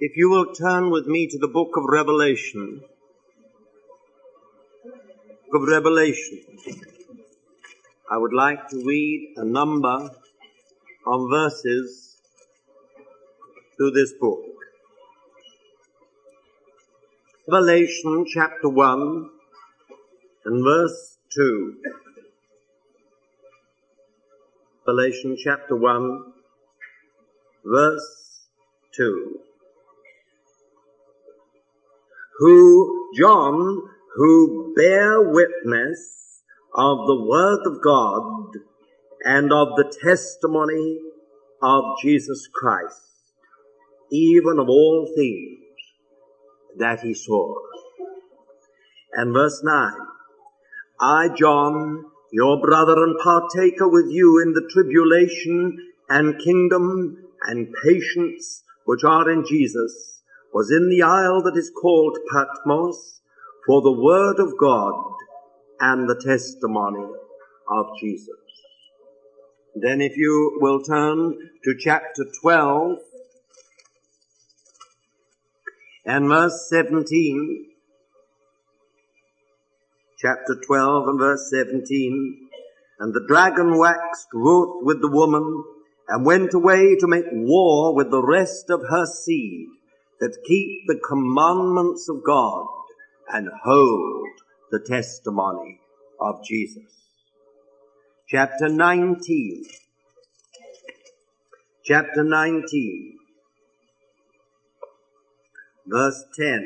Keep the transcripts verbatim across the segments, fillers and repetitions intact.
If you will turn with me to the book of Revelation, book of Revelation, I would like to read a number of verses to this book. Revelation chapter one and verse two. Revelation chapter one, verse two. Who, John, who bear witness of the word of God and of the testimony of Jesus Christ, even of all things that he saw. And verse nine, I, John, your brother and partaker with you in the tribulation and kingdom and patience which are in Jesus, was in the isle that is called Patmos for the word of God and the testimony of Jesus. Then if you will turn to chapter twelve and verse seventeen, chapter twelve and verse seventeen, and the dragon waxed wroth with the woman and went away to make war with the rest of her seed, that keep the commandments of God and hold the testimony of Jesus. Chapter nineteen. Chapter nineteen. Verse ten.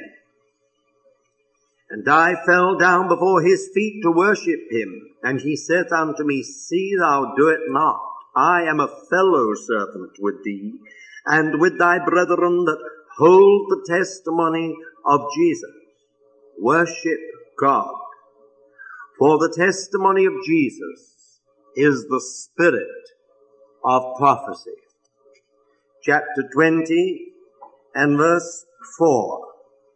And I fell down before his feet to worship him. And he saith unto me, See thou do it not. I am a fellow servant with thee, and with thy brethren that hold the testimony of Jesus. Worship God. For the testimony of Jesus is the spirit of prophecy. Chapter twenty and verse four.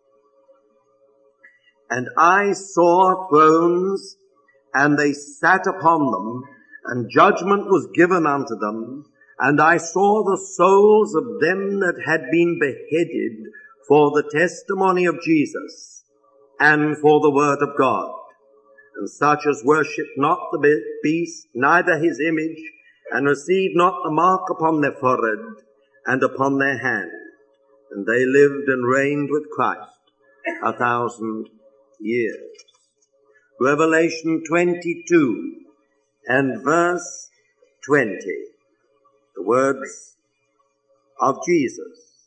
And I saw thrones, and they sat upon them, and judgment was given unto them. And I saw the souls of them that had been beheaded for the testimony of Jesus and for the word of God, and such as worship not the beast, neither his image, and receive not the mark upon their forehead and upon their hand. And they lived and reigned with Christ a thousand years. Revelation twenty-two and verse twenty. The words of Jesus.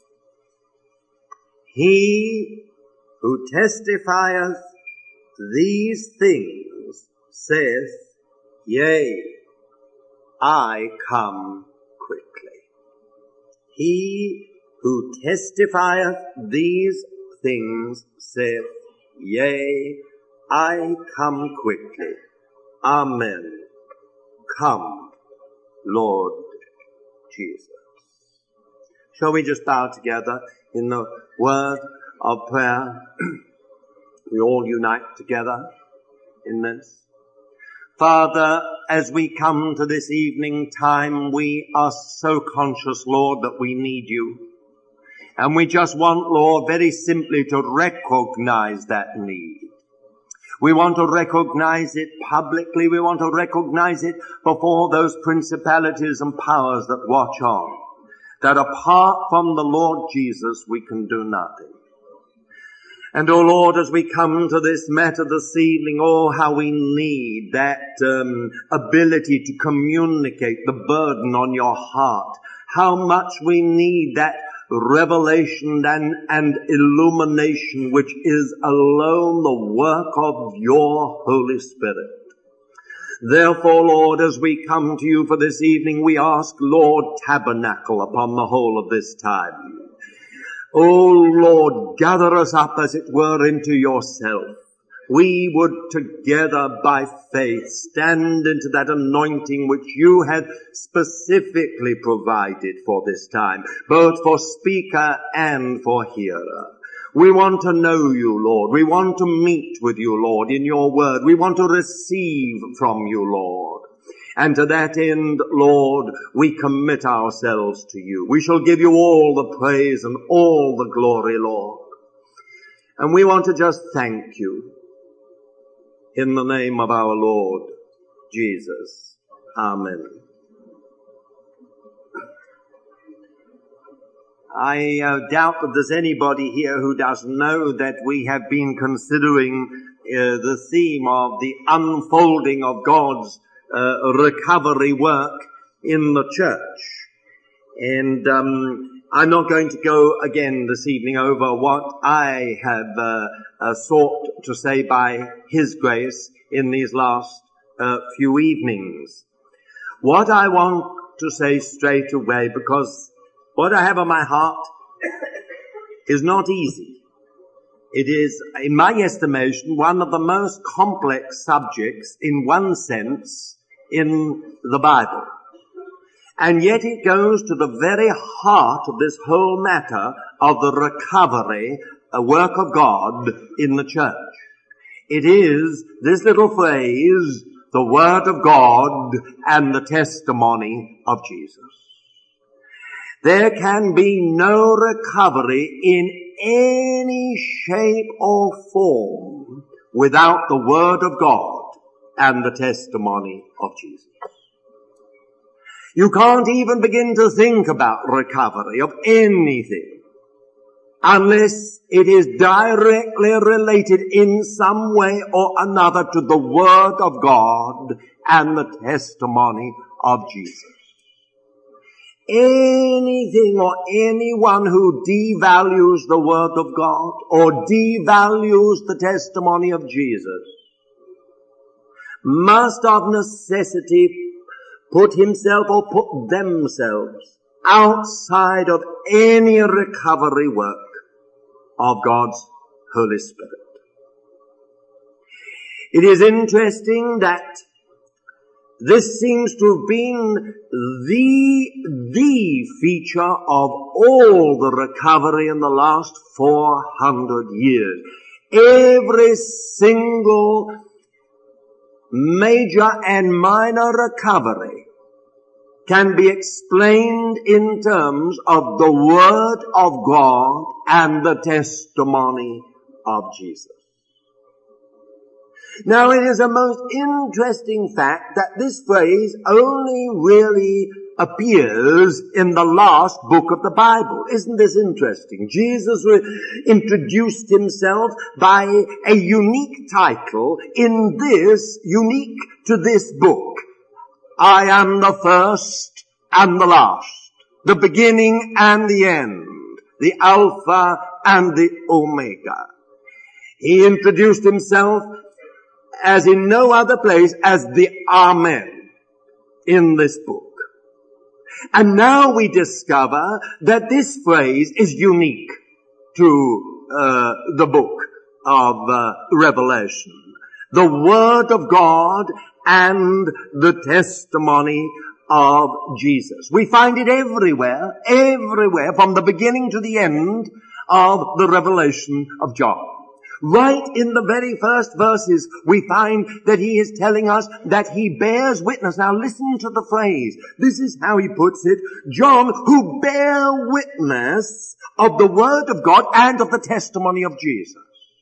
He who testifieth these things saith, Yea, I come quickly. He who testifieth these things saith, Yea, I come quickly. Amen. Come, Lord Jesus. Shall we just bow together in the word of prayer? We all unite together in this. Father, as we come to this evening time, we are so conscious, Lord, that we need you. And we just want, Lord, very simply to recognize that need. We want to recognize it publicly. We want to recognize it before those principalities and powers that watch on. That apart from the Lord Jesus, we can do nothing. And, oh Lord, as we come to this matter this evening, oh, how we need that um, ability to communicate the burden on your heart. How much we need that revelation and, and illumination, which is alone the work of your Holy Spirit. Therefore, Lord, as we come to you for this evening, we ask, Lord, tabernacle upon the whole of this time. Oh, Lord, gather us up, as it were, into yourself. We would together by faith stand into that anointing which you had specifically provided for this time, both for speaker and for hearer. We want to know you, Lord. We want to meet with you, Lord, in your word. We want to receive from you, Lord. And to that end, Lord, we commit ourselves to you. We shall give you all the praise and all the glory, Lord. And we want to just thank you in the name of our Lord Jesus. Amen. I uh, doubt that there's anybody here who doesn't know that we have been considering uh, the theme of the unfolding of God's uh, recovery work in the church. And um, I'm not going to go again this evening over what I have uh, uh, sought to say by His grace in these last uh, few evenings. What I want to say straight away, because what I have on my heart is not easy. It is, in my estimation, one of the most complex subjects, in one sense, in the Bible. And yet it goes to the very heart of this whole matter of the recovery, a work of God in the church. It is this little phrase, the Word of God and the testimony of Jesus. There can be no recovery in any shape or form without the Word of God and the testimony of Jesus. You can't even begin to think about recovery of anything unless it is directly related in some way or another to the Word of God and the testimony of Jesus. Anything or anyone who devalues the Word of God or devalues the testimony of Jesus must of necessity put himself or put themselves outside of any recovery work of God's Holy Spirit. It is interesting that this seems to have been the, the feature of all the recovery in the last four hundred years. Every single major and minor recovery can be explained in terms of the Word of God and the testimony of Jesus. Now, it is a most interesting fact that this phrase only really appears in the last book of the Bible. Isn't this interesting? Jesus re- introduced himself by a unique title in this, unique to this book. I am the first and the last, the beginning and the end, the Alpha and the Omega. He introduced himself as in no other place as the Amen in this book. And now we discover that this phrase is unique to uh, the book of uh, Revelation. The Word of God and the testimony of Jesus. We find it everywhere, everywhere, from the beginning to the end of the revelation of John. Right in the very first verses, we find that he is telling us that he bears witness. Now listen to the phrase. This is how he puts it. John, who bear witness of the Word of God and of the testimony of Jesus.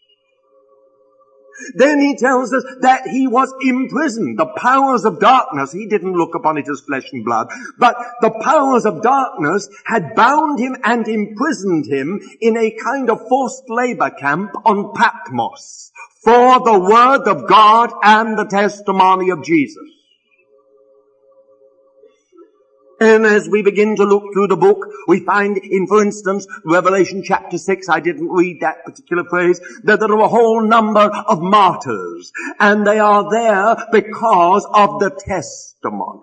Then he tells us that he was imprisoned. The powers of darkness, he didn't look upon it as flesh and blood, but the powers of darkness had bound him and imprisoned him in a kind of forced labor camp on Patmos for the Word of God and the testimony of Jesus. And as we begin to look through the book, we find in, for instance, Revelation chapter six, I didn't read that particular phrase, that there are a whole number of martyrs, and they are there because of the testimony.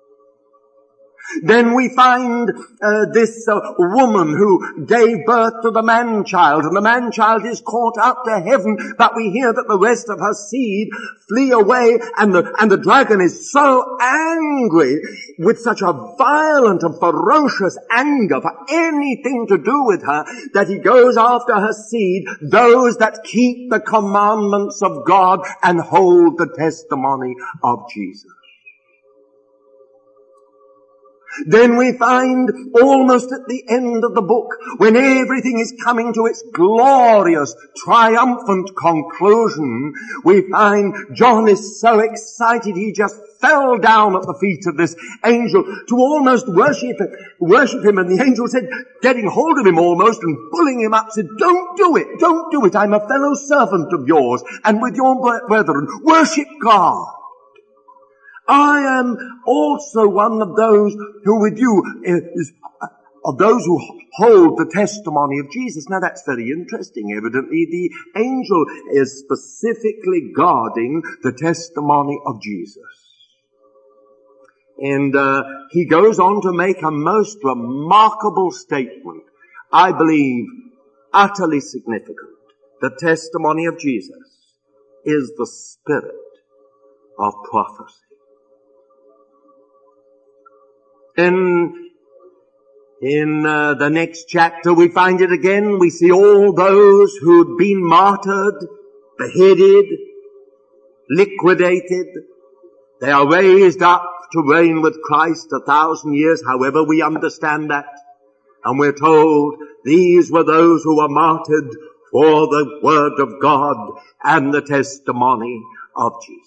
Then we find uh, this uh, woman who gave birth to the man-child, and the man-child is caught up to heaven, but we hear that the rest of her seed flee away, and the, and the dragon is so angry, with such a violent and ferocious anger for anything to do with her, that he goes after her seed, those that keep the commandments of God and hold the testimony of Jesus. Then we find almost at the end of the book, when everything is coming to its glorious, triumphant conclusion, we find John is so excited he just fell down at the feet of this angel to almost worship him, worship him. And the angel said, getting hold of him almost and pulling him up, said, don't do it, don't do it. I'm a fellow servant of yours and with your brethren. Worship God. I am also one of those who with you is, of those who hold the testimony of Jesus. Now that's very interesting. Evidently the angel is specifically guarding the testimony of Jesus. And uh, he goes on to make a most remarkable statement, I believe utterly significant. The testimony of Jesus is the spirit of prophecy. In, in uh, the next chapter we find it again. We see all those who'd been martyred, beheaded, liquidated. They are raised up to reign with Christ a thousand years, however we understand that. And we're told these were those who were martyred for the word of God and the testimony of Jesus.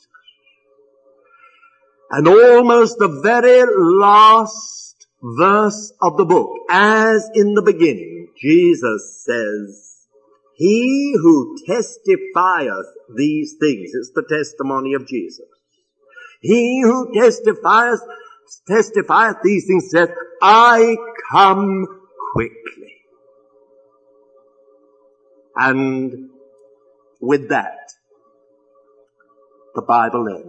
And almost the very last verse of the book, as in the beginning, Jesus says, he who testifieth these things, it's the testimony of Jesus. He who testifieth, testifieth these things saith, I come quickly. And with that, the Bible ends.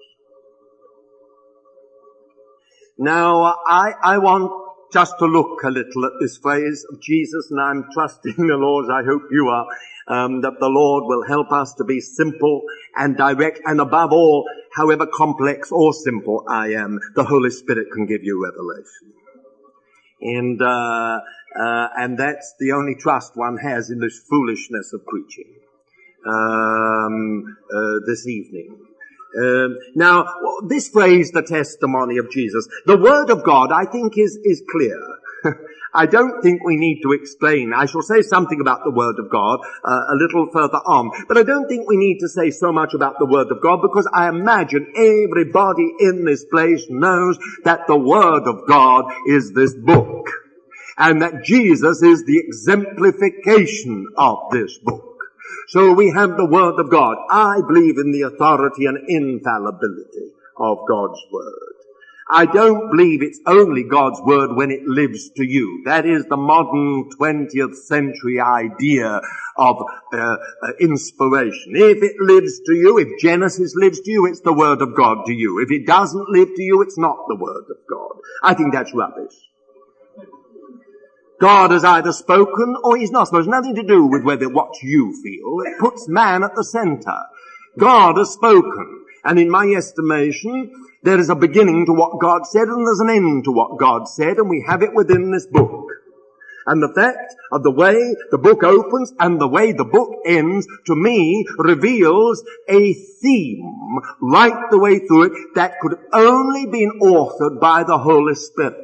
Now, I, I want just to look a little at this phrase of Jesus, and I'm trusting the Lord, I hope you are, um, that the Lord will help us to be simple and direct, and above all, however complex or simple I am, the Holy Spirit can give you revelation. And, uh, uh, and that's the only trust one has in this foolishness of preaching, um, uh, this evening. Um, now, this phrase, the testimony of Jesus, the Word of God, I think is, is clear. I don't think we need to explain. I shall say something about the Word of God uh, a little further on, but I don't think we need to say so much about the Word of God, because I imagine everybody in this place knows that the Word of God is this book, and that Jesus is the exemplification of this book. So we have the Word of God. I believe in the authority and infallibility of God's Word. I don't believe it's only God's Word when it lives to you. That is the modern twentieth century idea of uh, uh, inspiration. If it lives to you, if Genesis lives to you, it's the Word of God to you. If it doesn't live to you, it's not the Word of God. I think that's rubbish. God has either spoken or he's not spoken. It's nothing to do with whether what you feel. It puts man at the center. God has spoken. And in my estimation, there is a beginning to what God said and there's an end to what God said, and we have it within this book. And the fact of the way the book opens and the way the book ends, to me, reveals a theme right the way through it that could only be authored by the Holy Spirit.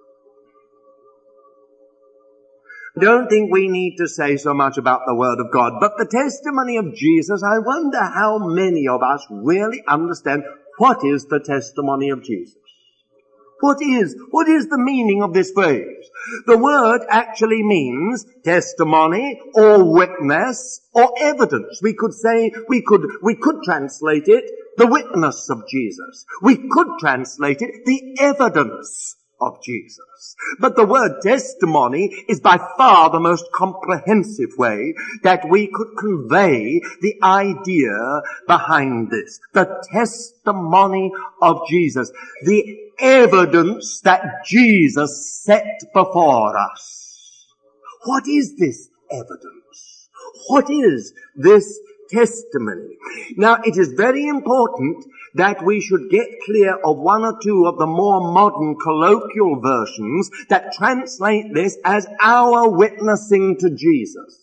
I don't think we need to say so much about the Word of God, but the testimony of Jesus, I wonder how many of us really understand what is the testimony of Jesus. What is, what is the meaning of this phrase? The word actually means testimony or witness or evidence. We could say, we could, we could translate it the witness of Jesus. We could translate it the evidence of Jesus. But the word testimony is by far the most comprehensive way that we could convey the idea behind this. The testimony of Jesus. The evidence that Jesus set before us. What is this evidence? What is this testimony? Now, it is very important that we should get clear of one or two of the more modern colloquial versions that translate this as our witnessing to Jesus.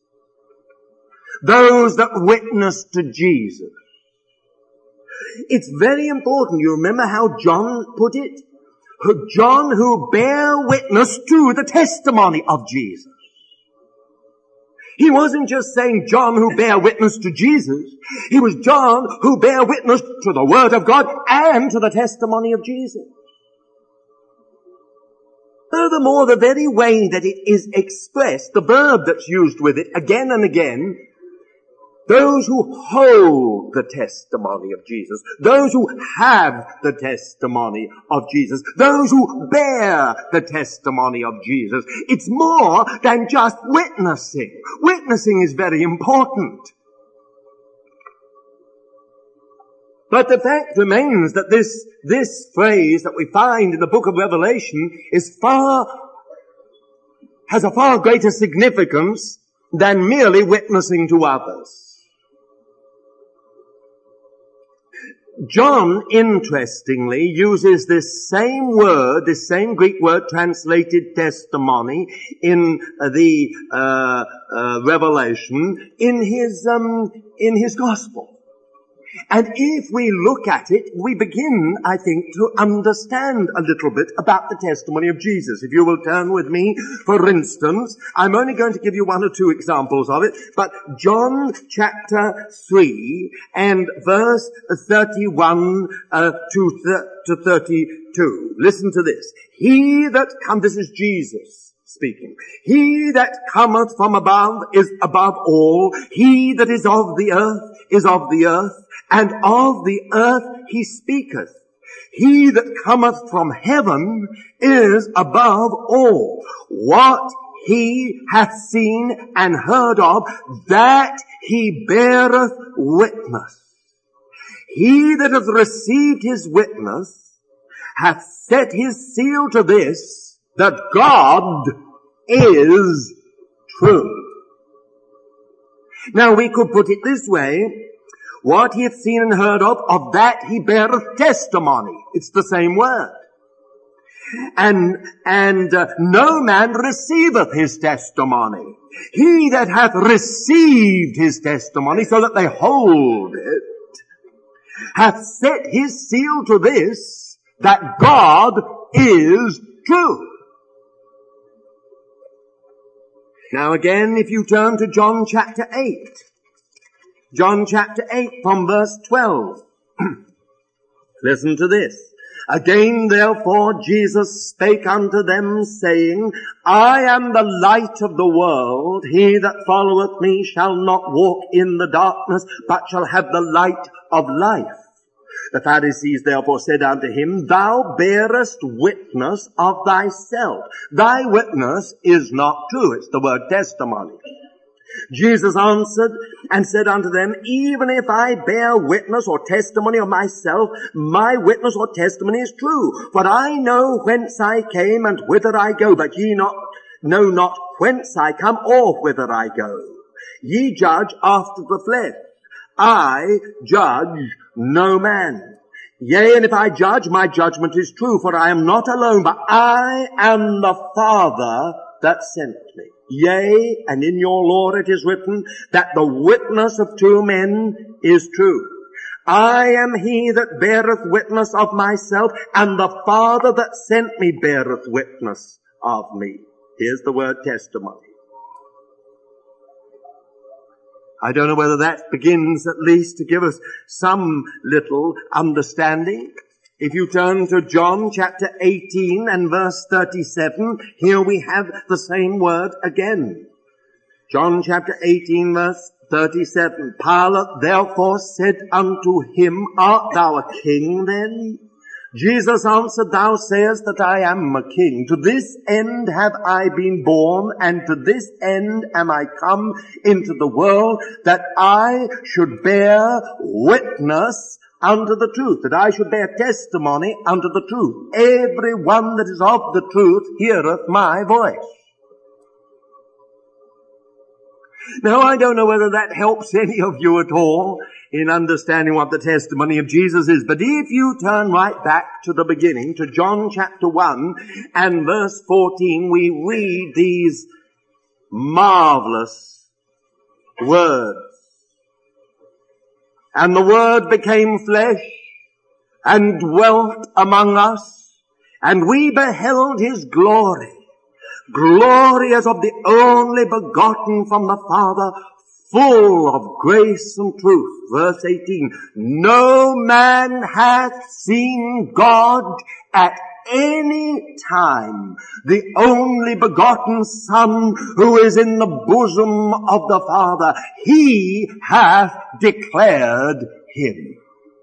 Those that witness to Jesus. It's very important. You remember how John put it? John who bare witness to the testimony of Jesus. He wasn't just saying John who bare witness to Jesus. He was John who bare witness to the Word of God and to the testimony of Jesus. Furthermore, the very way that it is expressed, the verb that's used with it again and again, those who hold the testimony of Jesus, those who have the testimony of Jesus, those who bear the testimony of Jesus. It's more than just witnessing. Witnessing is very important. But the fact remains that this, this phrase that we find in the book of Revelation is far, has a far greater significance than merely witnessing to others. John, interestingly, uses this same word, this same Greek word translated testimony in the uh, uh, Revelation in his um, in his gospel. And if we look at it, we begin, I think, to understand a little bit about the testimony of Jesus. If you will turn with me, for instance, I'm only going to give you one or two examples of it, but John chapter three and verse thirty-one uh, to, th- to thirty-two. Listen to this. He that come, this is Jesus speaking. He that cometh from above is above all. He that is of the earth is of the earth, and of the earth he speaketh. He that cometh from heaven is above all. What he hath seen and heard of, that he beareth witness. He that hath received his witness hath set his seal to this, that God is true. Now we could put it this way: what he hath seen and heard of, of that he beareth testimony. It's the same word. And, and uh, no man receiveth his testimony. He that hath received his testimony, so that they hold it, hath set his seal to this, that God is true. Now again, if you turn to John chapter eight, John chapter eight from verse twelve. Listen to this. Again therefore Jesus spake unto them, saying, I am the light of the world. He that followeth me shall not walk in the darkness, but shall have the light of life. The Pharisees therefore said unto him, Thou bearest witness of thyself. Thy witness is not true. It's the word testimony. Jesus answered and said unto them, Even if I bear witness or testimony of myself, my witness or testimony is true. For I know whence I came and whither I go, but ye not know not whence I come or whither I go. Ye judge after the flesh. I judge no man. Yea, and if I judge, my judgment is true, for I am not alone, but I am the Father that sent me. Yea, and in your law it is written that the witness of two men is true. I am he that beareth witness of myself, and the Father that sent me beareth witness of me. Here's the word testimony. I don't know whether that begins at least to give us some little understanding. If you turn to John chapter eighteen and verse thirty-seven, here we have the same word again. John chapter eighteen verse thirty-seven. Pilate therefore said unto him, Art thou a king then? Jesus answered, Thou sayest that I am a king. To this end have I been born, and to this end am I come into the world, that I should bear witness unto the truth, that I should bear testimony unto the truth. Every one that is of the truth heareth my voice. Now, I don't know whether that helps any of you at all in understanding what the testimony of Jesus is, but if you turn right back to the beginning, to John chapter one and verse fourteen, we read these marvelous words. And the Word became flesh and dwelt among us, And we beheld his glory, glory as of the only begotten from the Father, full of grace and truth. Verse eighteen, no man hath seen God at any time, the only begotten Son who is in the bosom of the Father. He hath declared him.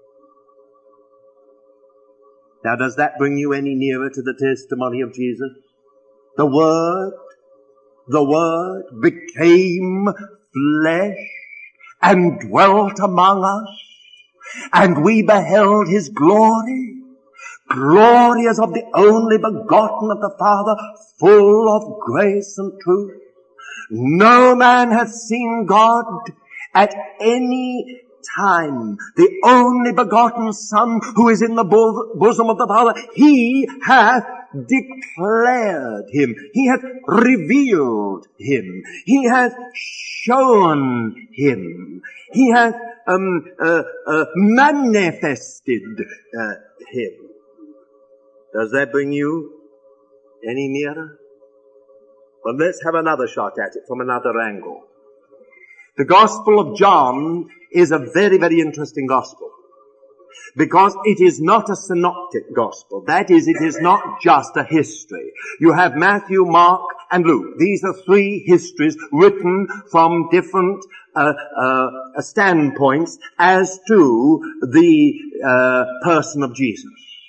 Now, does that bring you any nearer to the testimony of Jesus? The Word, the Word became flesh and dwelt among us, and we beheld his glory, glory as of the only begotten of the Father, full of grace and truth. No man hath seen God at any time, the only begotten Son who is in the bo- bosom of the Father. He hath declared him. He hath revealed him. He hath shown him. He hath um, uh, uh, manifested uh, him. Does that bring you any nearer? Well, let's have another shot at it from another angle. The Gospel of John is a very, very interesting gospel, because it is not a synoptic gospel. That is, it is not just a history. You have Matthew, Mark, and Luke. These are three histories written from different uh, uh, standpoints as to the uh, person of Jesus.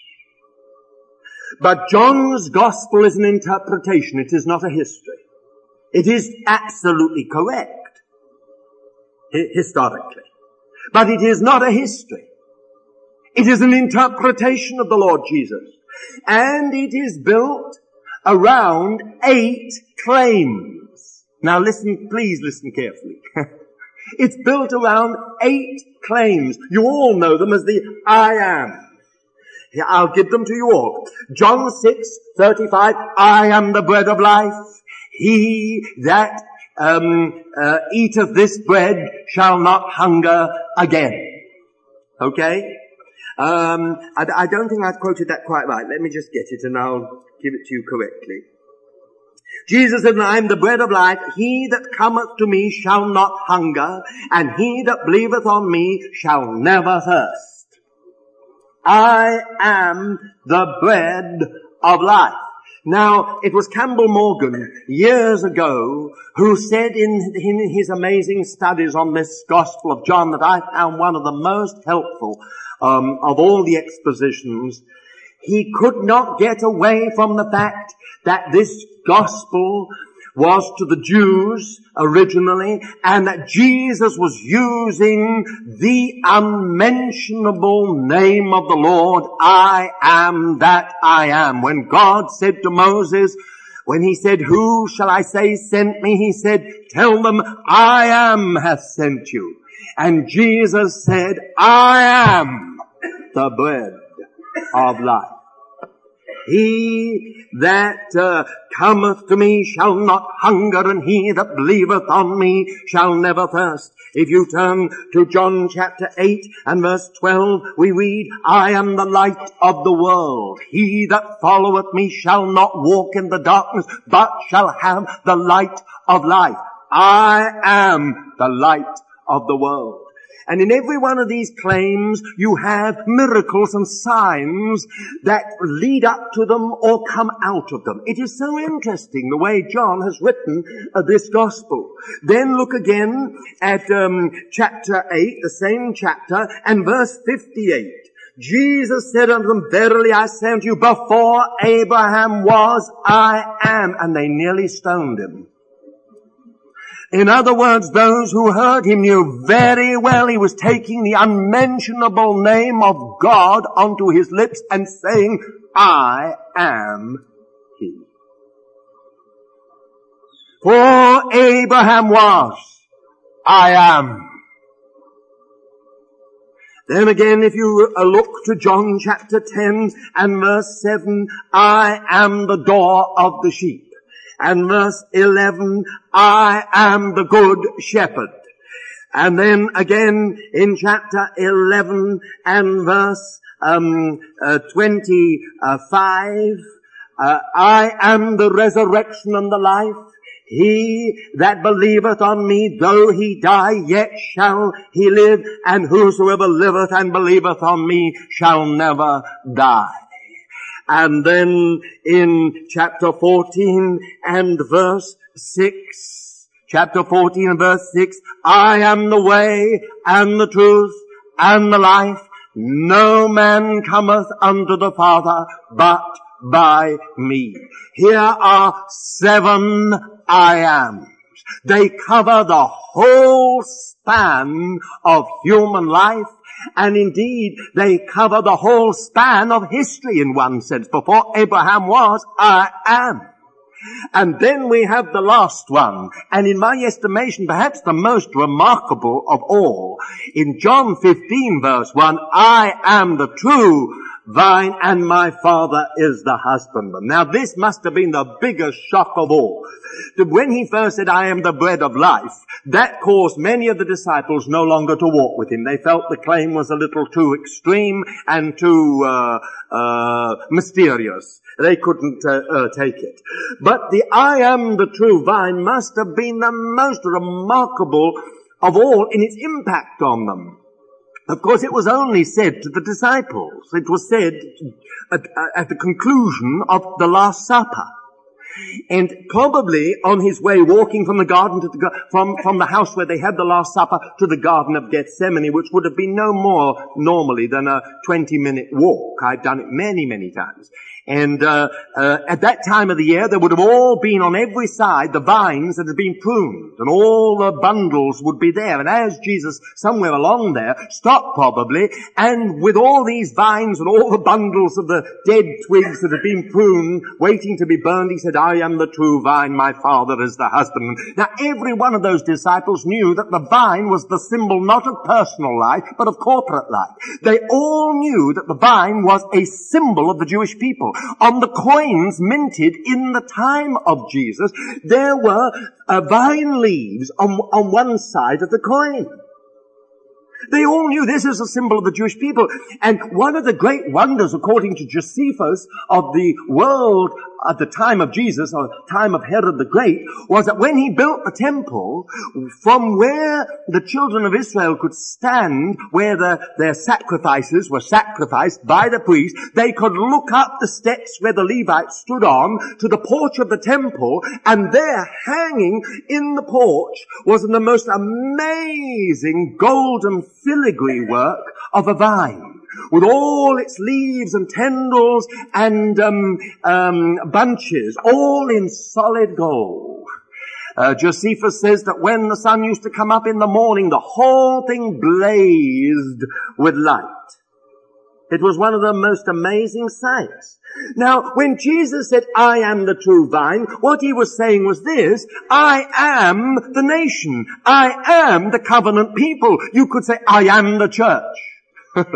But John's gospel is an interpretation. It is not a history. It is absolutely correct, hi- historically. But it is not a history. It is an interpretation of the Lord Jesus. And it is built around eight claims. Now listen, please listen carefully. It's built around eight claims. You all know them as the I am. Yeah, I'll give them to you all. John six thirty-five, I am the bread of life. He that um, uh, eateth this bread shall not hunger again. Okay? Um, I, I don't think I've quoted that quite right. Let me just get it and I'll give it to you correctly. Jesus said, I am the bread of life. He that cometh to me shall not hunger, and he that believeth on me shall never thirst. I am the bread of life. Now, it was Campbell Morgan years ago who said in, in his amazing studies on this Gospel of John that I found one of the most helpful um, of all the expositions. He could not get away from the fact that this Gospel was to the Jews originally, and that Jesus was using the unmentionable name of the Lord, I am that I am. When God said to Moses, when he said, who shall I say sent me? He said, tell them I am hath sent you. And Jesus said, I am the bread of life. He that uh, cometh to me shall not hunger, and he that believeth on me shall never thirst. If you turn to John chapter eight and verse twelve, we read, I am the light of the world. He that followeth me shall not walk in the darkness, but shall have the light of life. I am the light of the world. And in every one of these claims, you have miracles and signs that lead up to them or come out of them. It is so interesting the way John has written uh, this gospel. Then look again at um, chapter eight, the same chapter, and verse fifty-eight. Jesus said unto them, verily I say unto you, before Abraham was, I am. And they nearly stoned him. In other words, those who heard him knew very well he was taking the unmentionable name of God onto his lips and saying, I am he. For Abraham was, I am. Then again, if you look to John chapter ten and verse seven, I am the door of the sheep. And verse eleven, I am the good shepherd. And then again in chapter eleven and verse um, uh, twenty-five, uh, I am the resurrection and the life. He that believeth on me, though he die, yet shall he live, and whosoever liveth and believeth on me shall never die. And then in chapter fourteen and verse six, chapter fourteen and verse six, I am the way and the truth and the life. No man cometh unto the Father but by me. Here are seven I ams. They cover the whole span of human life, and indeed they cover the whole span of history in one sense. Before Abraham was, I am. And then we have the last one, and in my estimation perhaps the most remarkable of all. In John fifteen verse one, I am the true vine and my Father is the husbandman. Now this must have been the biggest shock of all. When he first said, I am the bread of life, that caused many of the disciples no longer to walk with him. They felt the claim was a little too extreme and too uh, uh mysterious. They couldn't uh, uh, take it. But the I am the true vine must have been the most remarkable of all in its impact on them. Of course, it was only said to the disciples. It was said at, at the conclusion of the Last Supper. And probably on his way walking from the garden to the, from, from the house where they had the Last Supper to the Garden of Gethsemane, which would have been no more normally than a twenty minute walk. I've done it many, many times. And uh, uh, at that time of the year, there would have all been on every side the vines that had been pruned, and all the bundles would be there. And as Jesus, somewhere along there, stopped probably, and with all these vines and all the bundles of the dead twigs that had been pruned, waiting to be burned, he said, I am the true vine, my Father is the husbandman. Now every one of those disciples knew that the vine was the symbol not of personal life, but of corporate life. They all knew that the vine was a symbol of the Jewish people. On the coins minted in the time of Jesus, there were uh, vine leaves on, on one side of the coin. They all knew this is a symbol of the Jewish people. And one of the great wonders, according to Josephus, of the world at the time of Jesus, or the time of Herod the Great, was that when he built the temple, from where the children of Israel could stand, where the, their sacrifices were sacrificed by the priest, they could look up the steps where the Levites stood on to the porch of the temple, and there, hanging in the porch, was the most amazing golden filigree work of a vine, with all its leaves and tendrils and um, um, bunches, all in solid gold. Uh, Josephus says that when the sun used to come up in the morning, the whole thing blazed with light. It was one of the most amazing sights. Now, when Jesus said, I am the true vine, what he was saying was this: I am the nation. I am the covenant people. You could say, I am the church.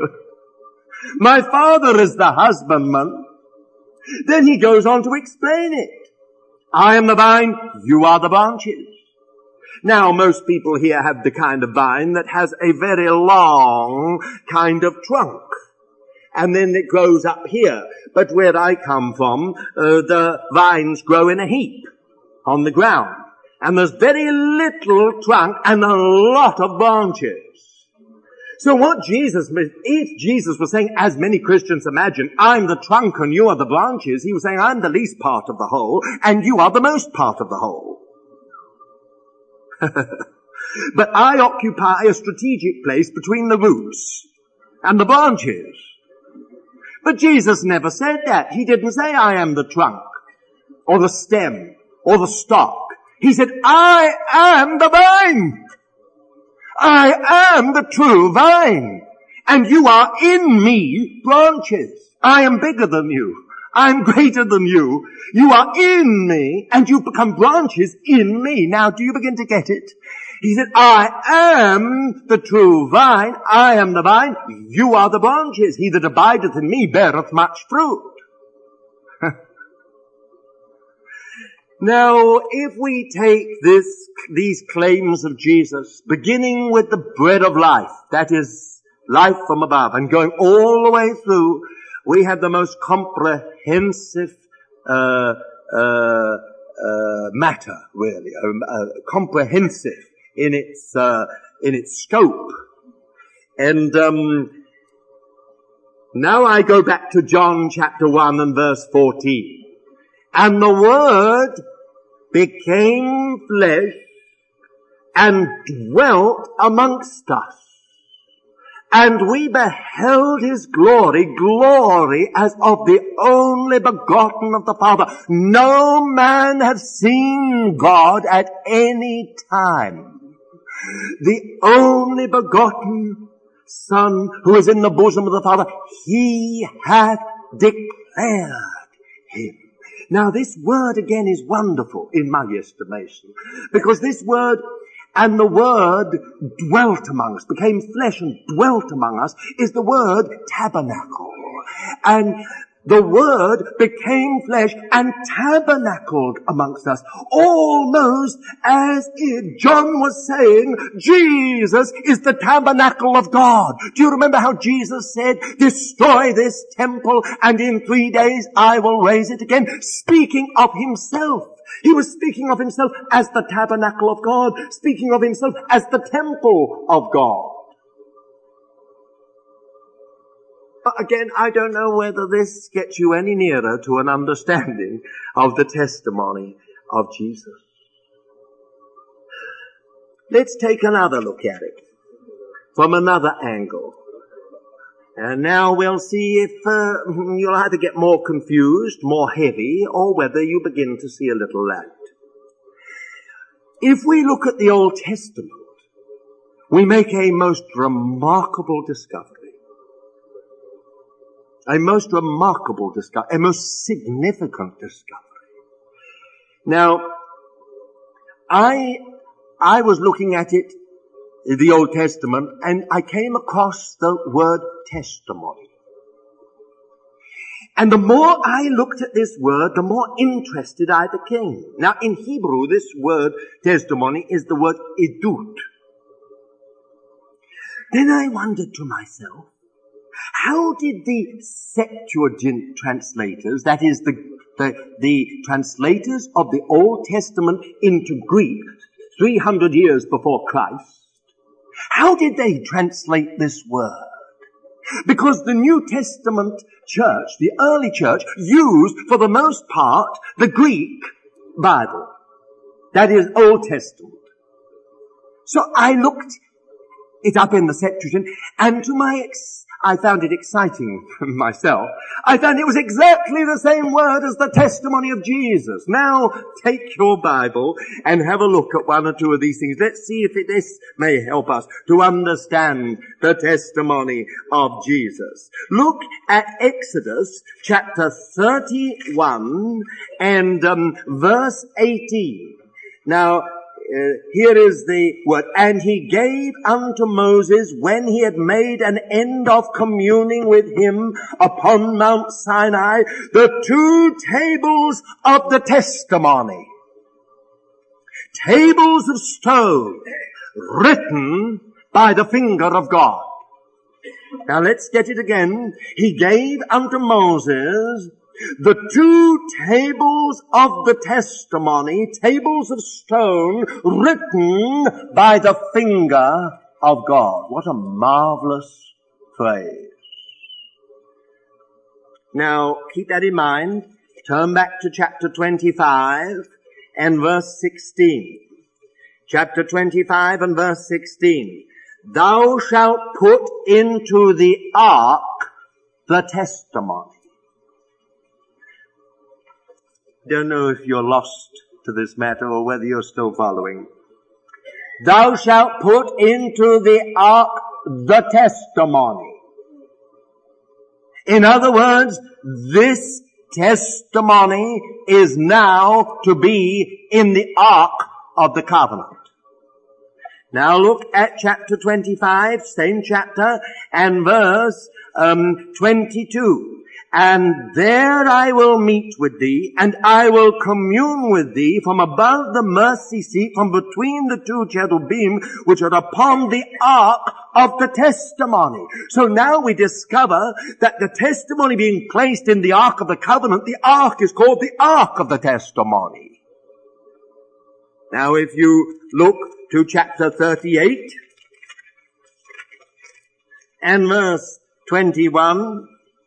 My Father is the husbandman. Then he goes on to explain it. I am the vine, you are the branches. Now, most people here have the kind of vine that has a very long kind of trunk. And then it grows up here. But where I come from, uh, the vines grow in a heap on the ground. And there's very little trunk and a lot of branches. So what Jesus, if Jesus was saying, as many Christians imagine, I'm the trunk and you are the branches, he was saying, I'm the least part of the whole and you are the most part of the whole. But I occupy a strategic place between the roots and the branches. But Jesus never said that. He didn't say, I am the trunk, or the stem, or the stalk. He said, I am the vine. I am the true vine. And you are in me branches. I am bigger than you. I'm greater than you. You are in me, and you become branches in me. Now, do you begin to get it? He said, I am the true vine. I am the vine. You are the branches. He that abideth in me beareth much fruit. Now, if we take this, these claims of Jesus, beginning with the bread of life, that is life from above, and going all the way through, we have the most comprehensive uh, uh, uh, matter, really, um, uh, comprehensive in its uh, in its scope. And um, now I go back to John chapter one and verse fourteen. And the Word became flesh and dwelt amongst us. And we beheld His glory, glory as of the only begotten of the Father. No man hath seen God at any time. The only begotten Son who is in the bosom of the Father, He hath declared Him. Now this word again is wonderful in my estimation, because this word, and the Word dwelt among us, became flesh and dwelt among us, is the word tabernacle. And the Word became flesh and tabernacled amongst us, almost as if John was saying, Jesus is the tabernacle of God. Do you remember how Jesus said, destroy this temple and in three days I will raise it again? Speaking of Himself. He was speaking of Himself as the tabernacle of God, speaking of Himself as the temple of God. But again, I don't know whether this gets you any nearer to an understanding of the testimony of Jesus. Let's take another look at it from another angle. And now we'll see if uh, you'll either get more confused, more heavy, or whether you begin to see a little light. If we look at the Old Testament, we make a most remarkable discovery. A most remarkable discovery, a most significant discovery. Now, I, I was looking at it, the Old Testament, and I came across the word testimony. And the more I looked at this word, the more interested I became. Now, in Hebrew, this word testimony is the word edut. Then I wondered to myself, how did the Septuagint translators, that is the, the, the translators of the Old Testament into Greek, three hundred years before Christ, how did they translate this word? Because the New Testament church, the early church, used for the most part the Greek Bible. That is Old Testament. So I looked it up in the Septuagint, and to my ex- I found it exciting myself. I found it was exactly the same word as the testimony of Jesus. Now, take your Bible and have a look at one or two of these things. Let's see if it, this may help us to understand the testimony of Jesus. Look at Exodus chapter thirty-one and um, verse eighteen. Now, Uh, here is the word. And he gave unto Moses, when he had made an end of communing with him upon Mount Sinai, the two tables of the testimony. Tables of stone, written by the finger of God. Now let's get it again. He gave unto Moses the two tables of the testimony, tables of stone, written by the finger of God. What a marvelous phrase. Now, keep that in mind. Turn back to chapter twenty-five and verse sixteen. Chapter twenty-five and verse sixteen. Thou shalt put into the ark the testimony. Don't know if you're lost to this matter or whether you're still following. Thou shalt put into the ark the testimony. In other words, this testimony is now to be in the ark of the covenant. Now look at chapter twenty-five, same chapter, and verse um, twenty-two. And there I will meet with thee, and I will commune with thee from above the mercy seat, from between the two cherubim, which are upon the ark of the testimony. So now we discover that the testimony being placed in the ark of the covenant, the ark is called the ark of the testimony. Now if you look to chapter thirty-eight, and verse twenty-one,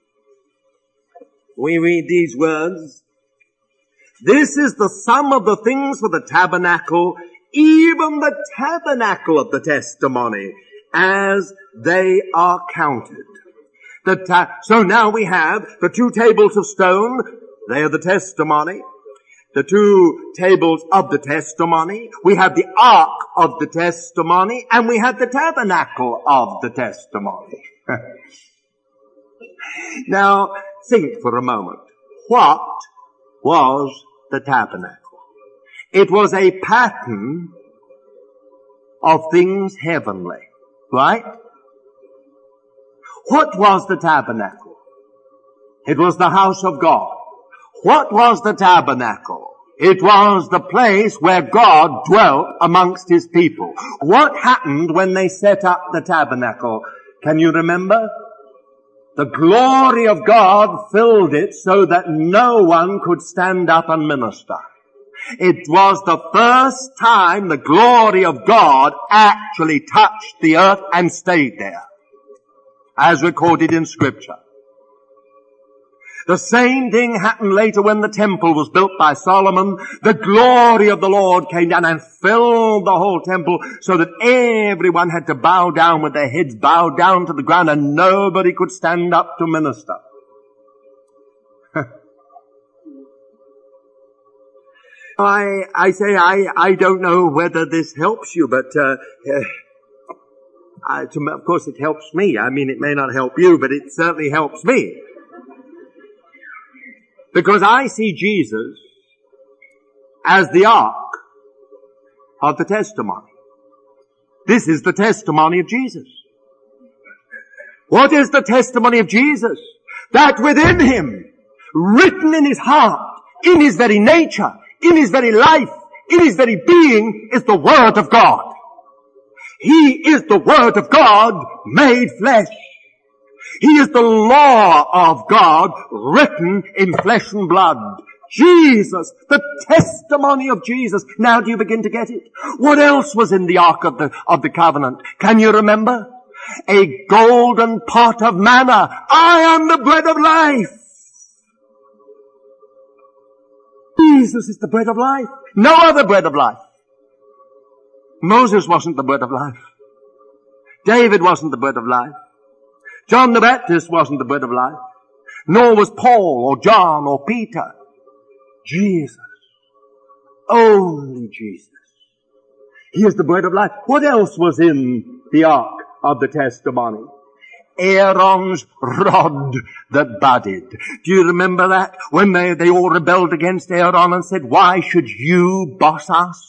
we read these words. This is the sum of the things for the tabernacle, even the tabernacle of the testimony, as they are counted. The ta- so now we have the two tables of stone, they are the testimony. The two tables of the testimony, we have the ark of the testimony, and we have the tabernacle of the testimony. Now, think for a moment. What was the tabernacle? It was a pattern of things heavenly, right? What was the tabernacle? It was the house of God. What was the tabernacle? It was the place where God dwelt amongst his people. What happened when they set up the tabernacle? Can you remember? The glory of God filled it so that no one could stand up and minister. It was the first time the glory of God actually touched the earth and stayed there, as recorded in Scripture. The same thing happened later when the temple was built by Solomon. The glory of the Lord came down and filled the whole temple so that everyone had to bow down with their heads bowed down to the ground and nobody could stand up to minister. I, I say I, I don't know whether this helps you, but, uh, uh I, to, of course it helps me. I mean, it may not help you, but it certainly helps me. Because I see Jesus as the ark of the testimony. This is the testimony of Jesus. What is the testimony of Jesus? That within him, written in his heart, in his very nature, in his very life, in his very being, is the Word of God. He is the Word of God made flesh. He is the law of God written in flesh and blood. Jesus, the testimony of Jesus. Now do you begin to get it? What else was in the ark of the, of the covenant? Can you remember? A golden pot of manna. I am the bread of life. Jesus is the bread of life. No other bread of life. Moses wasn't the bread of life. David wasn't the bread of life. John the Baptist wasn't the bread of life. Nor was Paul or John or Peter. Jesus. Only Jesus. He is the bread of life. What else was in the ark of the testimony? Aaron's rod that budded. Do you remember that? When they, they all rebelled against Aaron and said, why should you boss us?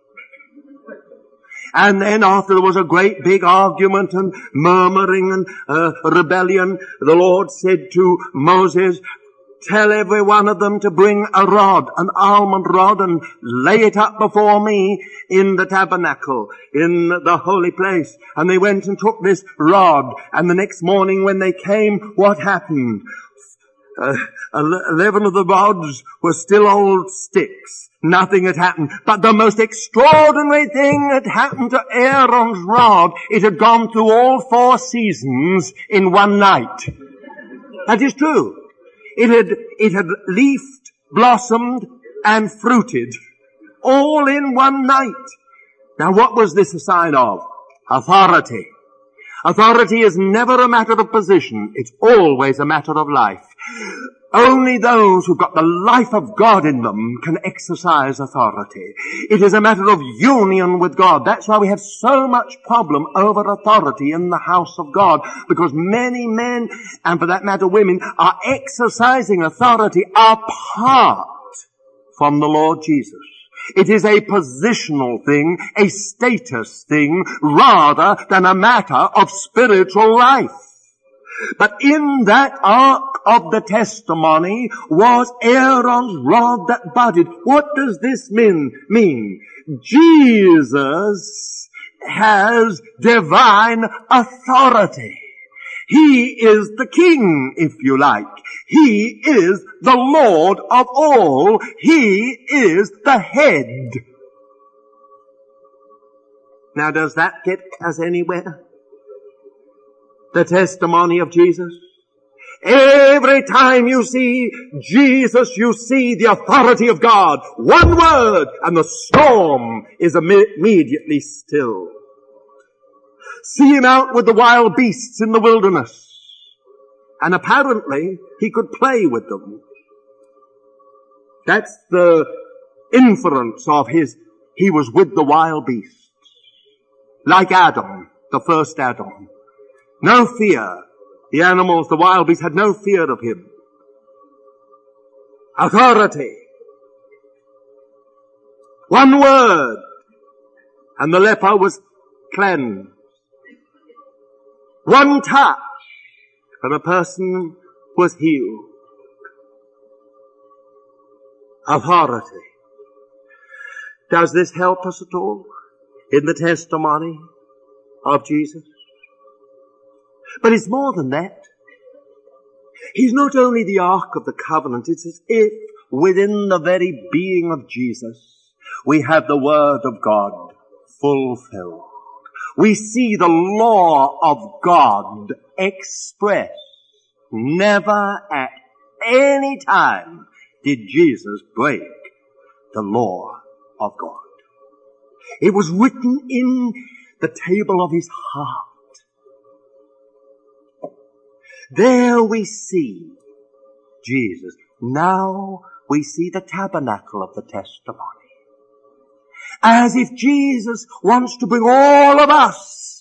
And then after there was a great big argument and murmuring and uh, rebellion, the Lord said to Moses, tell every one of them to bring a rod, an almond rod, and lay it up before me in the tabernacle, in the holy place. And they went and took this rod. And the next morning when they came, what happened? Uh, eleven of the rods were still old sticks. Nothing had happened. But the most extraordinary thing had happened to Aaron's rod. It had gone through all four seasons in one night. That is true. It had, it had leafed, blossomed, and fruited. All in one night. Now what was this a sign of? Authority. Authority is never a matter of position. It's always a matter of life. Only those who've got the life of God in them can exercise authority. It is a matter of union with God. That's why we have so much problem over authority in the house of God. Because many men, and for that matter women, are exercising authority apart from the Lord Jesus. It is a positional thing, a status thing, rather than a matter of spiritual life. But in that ark of the testimony was Aaron's rod that budded. What does this mean? mean? Jesus has divine authority. He is the king, if you like. He is the Lord of all. He is the head. Now, does that get us anywhere? The testimony of Jesus. Every time you see Jesus, you see the authority of God. One word and the storm is immediately still. See him out with the wild beasts in the wilderness. And apparently he could play with them. That's the inference of his, he was with the wild beasts. Like Adam, the first Adam. No fear. The animals, the wild beasts had no fear of him. Authority. One word. And the leper was cleansed. One touch. And a person was healed. Authority. Does this help us at all in the testimony of Jesus? But it's more than that. He's not only the Ark of the Covenant, it's as if within the very being of Jesus we have the Word of God fulfilled. We see the law of God expressed. Never at any time did Jesus break the law of God. It was written in the table of his heart. There we see Jesus. Now we see the tabernacle of the testimony. As if Jesus wants to bring all of us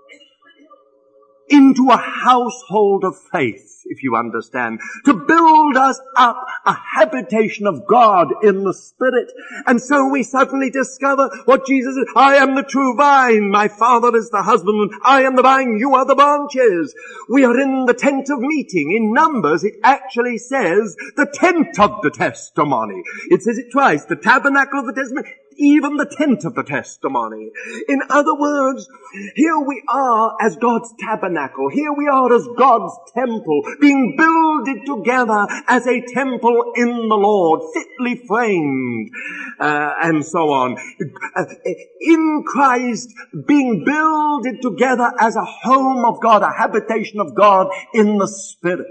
into a household of faith, if you understand, to build us up a habitation of God in the Spirit. And so we suddenly discover what Jesus is. I am the true vine, my Father is the husbandman, I am the vine, you are the branches. We are in the tent of meeting. In Numbers it actually says the tent of the testimony. It says it twice, the tabernacle of the testimony, even the tent of the testimony. In other words, here we are as God's tabernacle. Here we are as God's temple, being builded together as a temple in the Lord, fitly framed, uh, and so on. Uh, in Christ, being builded together as a home of God, a habitation of God in the Spirit.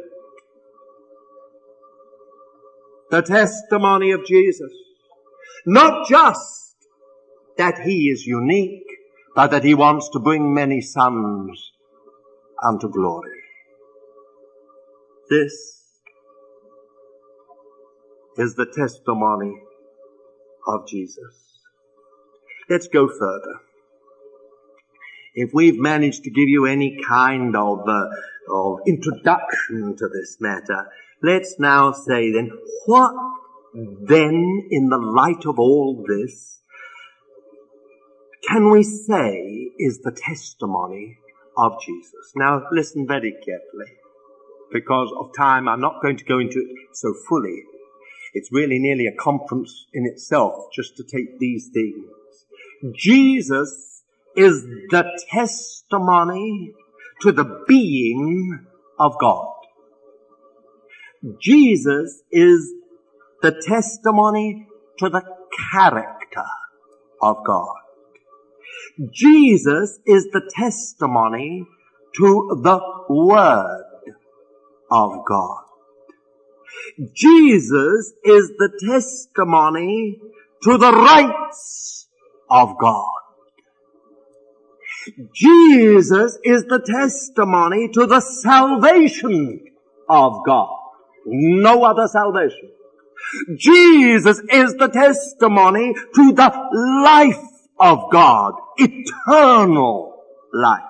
The testimony of Jesus. Not just that he is unique, but that he wants to bring many sons unto glory. This is the testimony of Jesus. Let's go further. If we've managed to give you any kind of, uh, of introduction to this matter, let's now say then, what then, in the light of all this, can we say is the testimony of Jesus? Now, listen very carefully. Because of time, I'm not going to go into it so fully. It's really nearly a conference in itself just to take these things. Jesus is the testimony to the being of God. Jesus is the testimony to the character of God. Jesus is the testimony to the Word of God. Jesus is the testimony to the rights of God. Jesus is the testimony to the salvation of God. No other salvation. Jesus is the testimony to the life of God, eternal life.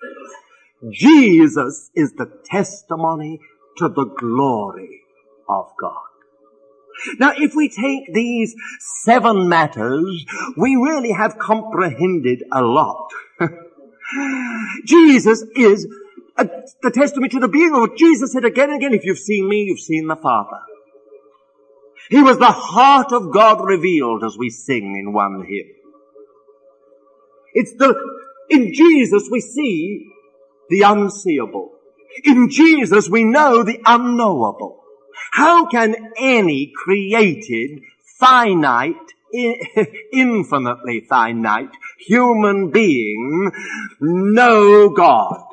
Jesus is the testimony to the glory of God. Now, if we take these seven matters, we really have comprehended a lot. Jesus is a, the testimony to the being of what Jesus said again and again, if you've seen me, you've seen the Father. He was the heart of God revealed, as we sing in one hymn. It's the, in Jesus we see the unseeable. In Jesus we know the unknowable. How can any created, finite, infinitely finite human being know God?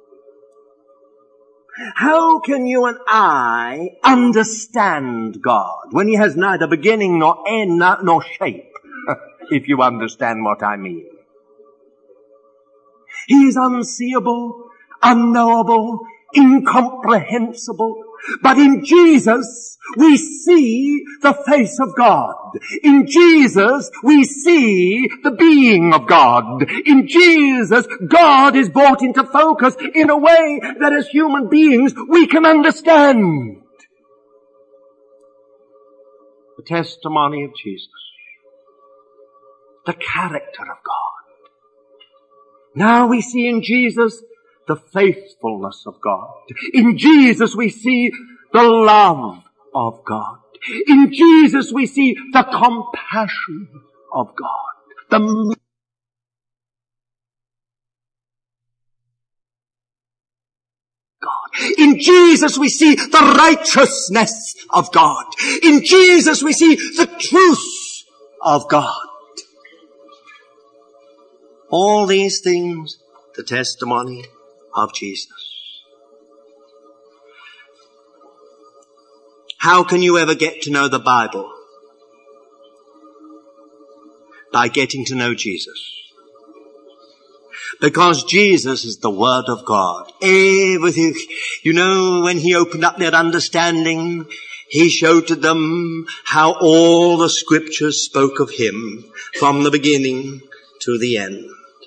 How can you and I understand God when He has neither beginning nor end nor shape, if you understand what I mean? He is unseeable, unknowable, incomprehensible. But in Jesus, we see the face of God. In Jesus, we see the being of God. In Jesus, God is brought into focus in a way that as human beings we can understand. The testimony of Jesus. The character of God. Now we see in Jesus the faithfulness of God. In Jesus we see the love of God. In Jesus we see the compassion of God. The God. In Jesus we see the righteousness of God. In Jesus we see the truth of God. All these things, the testimony of Jesus. How can you ever get to know the Bible? By getting to know Jesus. Because Jesus is the Word of God. Everything, you know, when He opened up their understanding, He showed to them how all the Scriptures spoke of Him from the beginning to the end.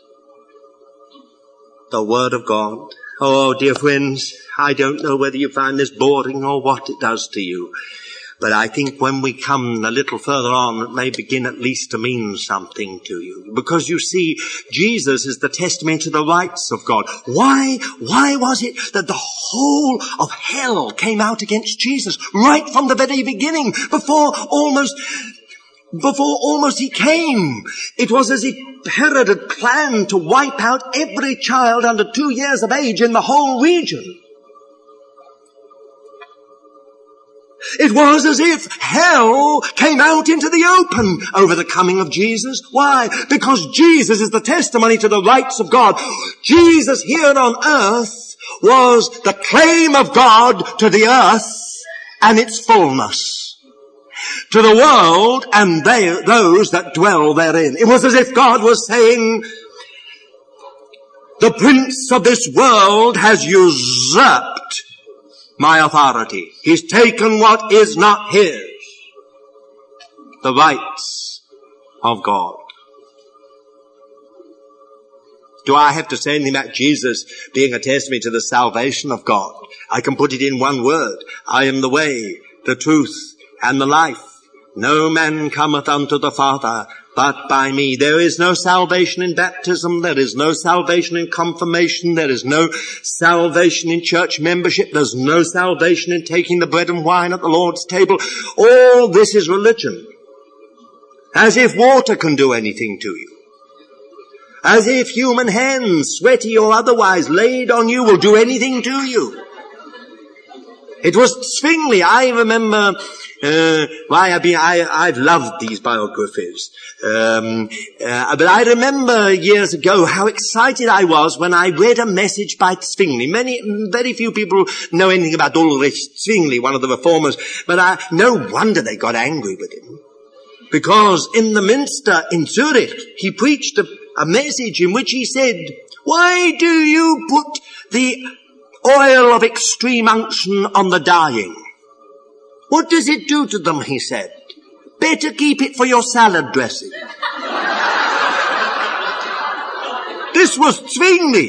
The Word of God. Oh, dear friends, I don't know whether you find this boring or what it does to you. But I think when we come a little further on, it may begin at least to mean something to you. Because you see, Jesus is the testimony to the rights of God. Why, why was it that the whole of hell came out against Jesus right from the very beginning, before almost... Before almost he came? It was as if Herod had planned to wipe out every child under two years of age in the whole region. It was as if hell came out into the open over the coming of Jesus. Why? Because Jesus is the testimony to the rights of God. Jesus here on earth was the claim of God to the earth and its fullness. To the world and they, those that dwell therein. It was as if God was saying, the prince of this world has usurped my authority. He's taken what is not his. The rights of God. Do I have to say anything about Jesus being a testimony to the salvation of God? I can put it in one word. I am the way, the truth, and the life. No man cometh unto the Father but by me. There is no salvation in baptism. There is no salvation in confirmation. There is no salvation in church membership. There's no salvation in taking the bread and wine at the Lord's table. All this is religion. As if water can do anything to you. As if human hands, sweaty or otherwise, laid on you will do anything to you. It was Zwingli. I remember, uh, why I've been, I, I've loved these biographies. Um, uh, but I remember years ago how excited I was when I read a message by Zwingli. Many, very few people know anything about Ulrich Zwingli, one of the reformers, but I, no wonder they got angry with him. Because in the Minster in Zurich, he preached a, a message in which he said, why do you put the oil of extreme unction on the dying? What does it do to them, he said. Better keep it for your salad dressing. This was Zwingli.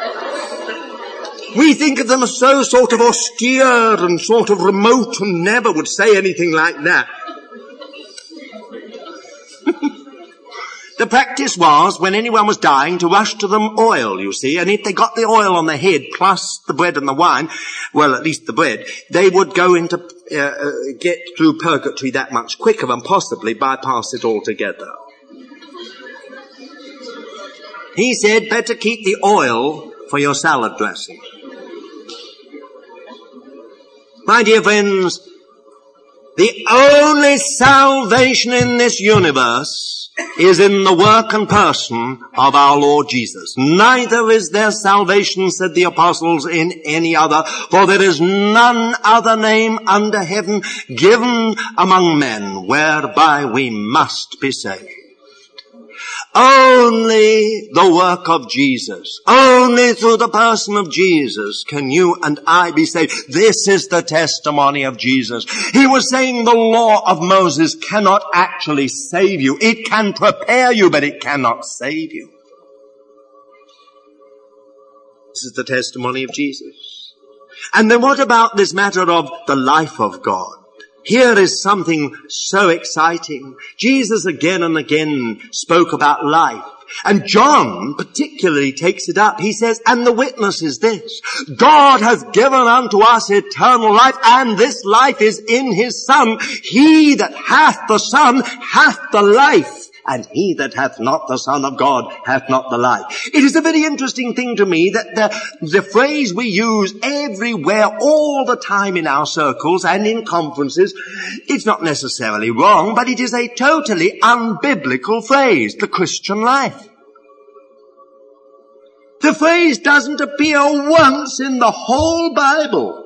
We think of them as so sort of austere and sort of remote and never would say anything like that. The practice was, when anyone was dying, to rush to them oil, you see, and if they got the oil on their head plus the bread and the wine, well, at least the bread, they would go into, uh, uh, get through purgatory that much quicker and possibly bypass it altogether. He said, better keep the oil for your salad dressing. My dear friends, the only salvation in this universe is in the work and person of our Lord Jesus. Neither is there salvation, said the apostles, in any other, for there is none other name under heaven given among men whereby we must be saved. Only the work of Jesus, only through the person of Jesus can you and I be saved. This is the testimony of Jesus. He was saying the law of Moses cannot actually save you. It can prepare you, but it cannot save you. This is the testimony of Jesus. And then what about this matter of the life of God? Here is something so exciting. Jesus again and again spoke about life. And John particularly takes it up. He says, and the witness is this: God has given unto us eternal life, and this life is in his Son. He that hath the Son hath the life, and he that hath not the Son of God hath not the life. It is a very interesting thing to me that the, the phrase we use everywhere all the time in our circles and in conferences, it's not necessarily wrong, but it is a totally unbiblical phrase, the Christian life. The phrase doesn't appear once in the whole Bible,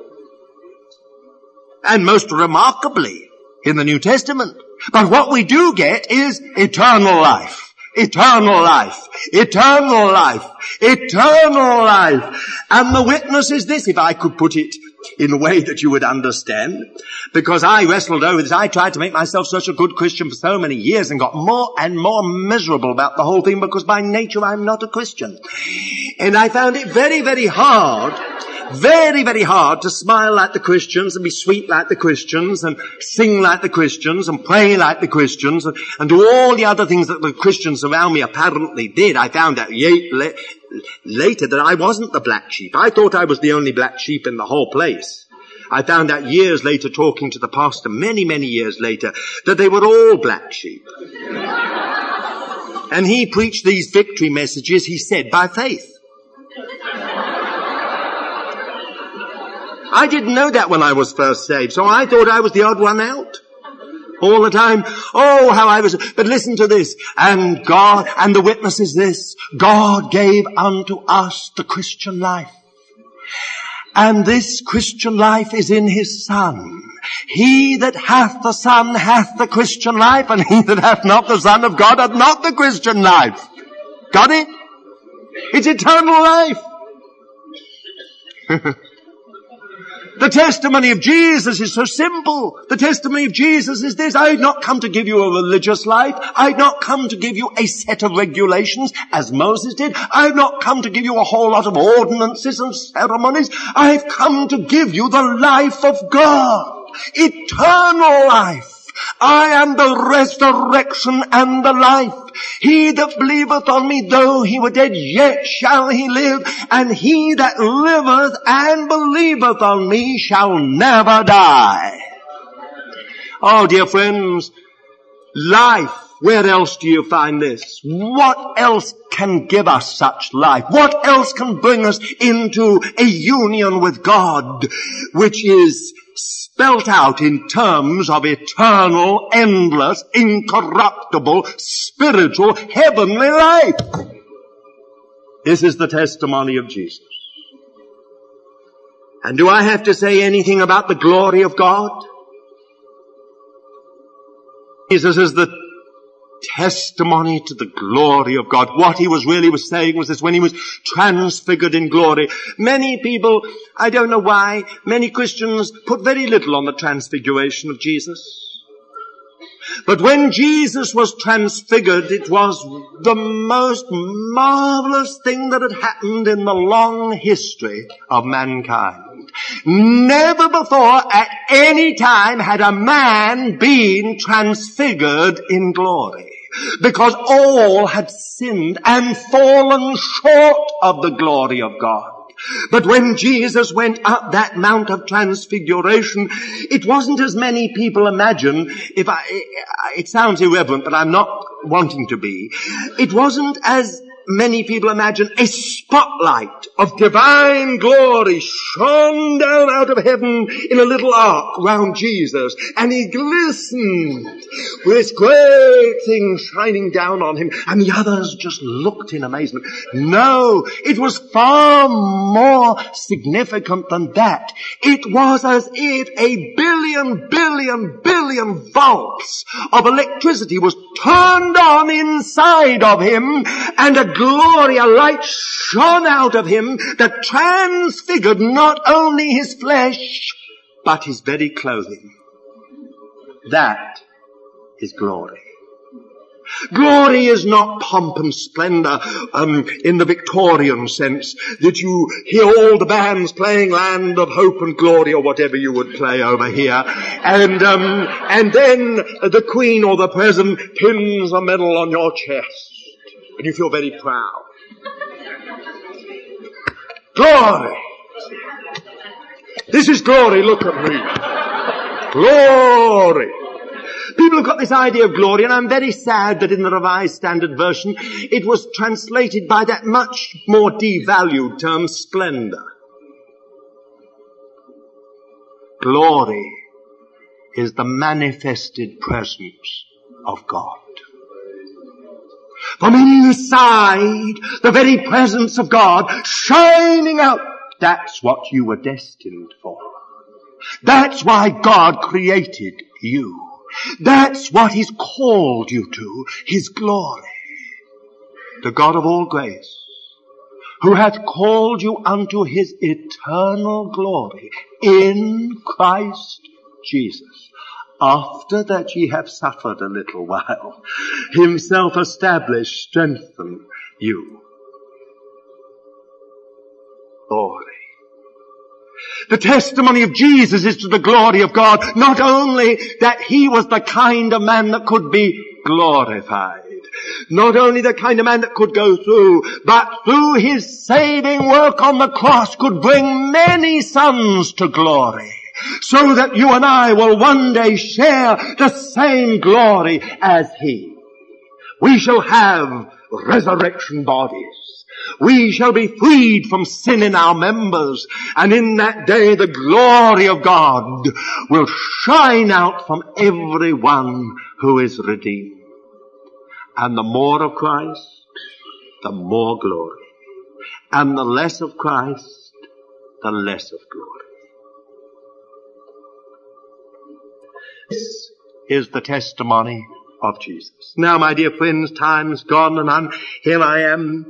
and most remarkably in the New Testament. But what we do get is eternal life, eternal life, eternal life, eternal life. And the witness is this, if I could put it in a way that you would understand, because I wrestled over this. I tried to make myself such a good Christian for so many years and got more and more miserable about the whole thing, because by nature I'm not a Christian. And I found it very, very hard Very, very hard to smile like the Christians and be sweet like the Christians and sing like the Christians and pray like the Christians and, and do all the other things that the Christians around me apparently did. I found out ye- le- later that I wasn't the black sheep. I thought I was the only black sheep in the whole place. I found out years later, talking to the pastor, many, many years later, that they were all black sheep. And he preached these victory messages, he said, by faith. I didn't know that when I was first saved, so I thought I was the odd one out. All the time, oh, how I was, but listen to this, and God, and the witness is this: God gave unto us the Christian life. And this Christian life is in his Son. He that hath the Son hath the Christian life, and he that hath not the Son of God hath not the Christian life. Got it? It's eternal life. The testimony of Jesus is so simple. The testimony of Jesus is this: I had not come to give you a religious life. I had not come to give you a set of regulations as Moses did. I have not come to give you a whole lot of ordinances and ceremonies. I have come to give you the life of God. Eternal life. I am the resurrection and the life. He that believeth on me, though he were dead, yet shall he live. And he that liveth and believeth on me shall never die. Oh, dear friends, life. Where else do you find this? What else can give us such life? What else can bring us into a union with God, which is spelt out in terms of eternal, endless, incorruptible, spiritual, heavenly life? This is the testimony of Jesus. And do I have to say anything about the glory of God? Jesus is the testimony to the glory of God. What he was really was saying was this: when he was transfigured in glory. Many people, I don't know why, many Christians put very little on the transfiguration of Jesus. But when Jesus was transfigured, it was the most marvelous thing that had happened in the long history of mankind. Never before at any time had a man been transfigured in glory. because all had sinned and fallen short of the glory of God. But when Jesus went up that Mount of Transfiguration, it wasn't as many people imagine. If I, it sounds irreverent, but I'm not wanting to be. It wasn't as many people imagine a spotlight of divine glory shone down out of heaven in a little arc round Jesus, and he glistened with this great thing shining down on him, and the others just looked in amazement. No, it was far more significant than that. It was as if a billion, billion, billion volts of electricity was turned on inside of him, and a glory, a light shone out of him that transfigured not only his flesh, but his very clothing. That is glory. Glory is not pomp and splendor um, in the Victorian sense, that you hear all the bands playing Land of Hope and Glory or whatever you would play over here, and um, and then the Queen or the President pins a medal on your chest, and you feel very proud. Glory! This is glory, look at me. Glory! People have got this idea of glory, and I'm very sad that in the Revised Standard Version it was translated by that much more devalued term, splendor. Glory is the manifested presence of God. From inside, the very presence of God shining out. That's what you were destined for. That's why God created you. That's what He's called you to, His glory. The God of all grace, who hath called you unto His eternal glory in Christ Jesus, after that ye have suffered a little while, Himself establish, strengthen you. Glory. The testimony of Jesus is to the glory of God, not only that He was the kind of man that could be glorified, not only the kind of man that could go through, but through His saving work on the cross could bring many sons to glory, so that you and I will one day share the same glory as He. We shall have resurrection bodies. We shall be freed from sin in our members, and in that day the glory of God will shine out from every one who is redeemed. And the more of Christ, the more glory. And the less of Christ, the less of glory. This is the testimony of Jesus. Now, my dear friends, time's gone, and I'm, here I am.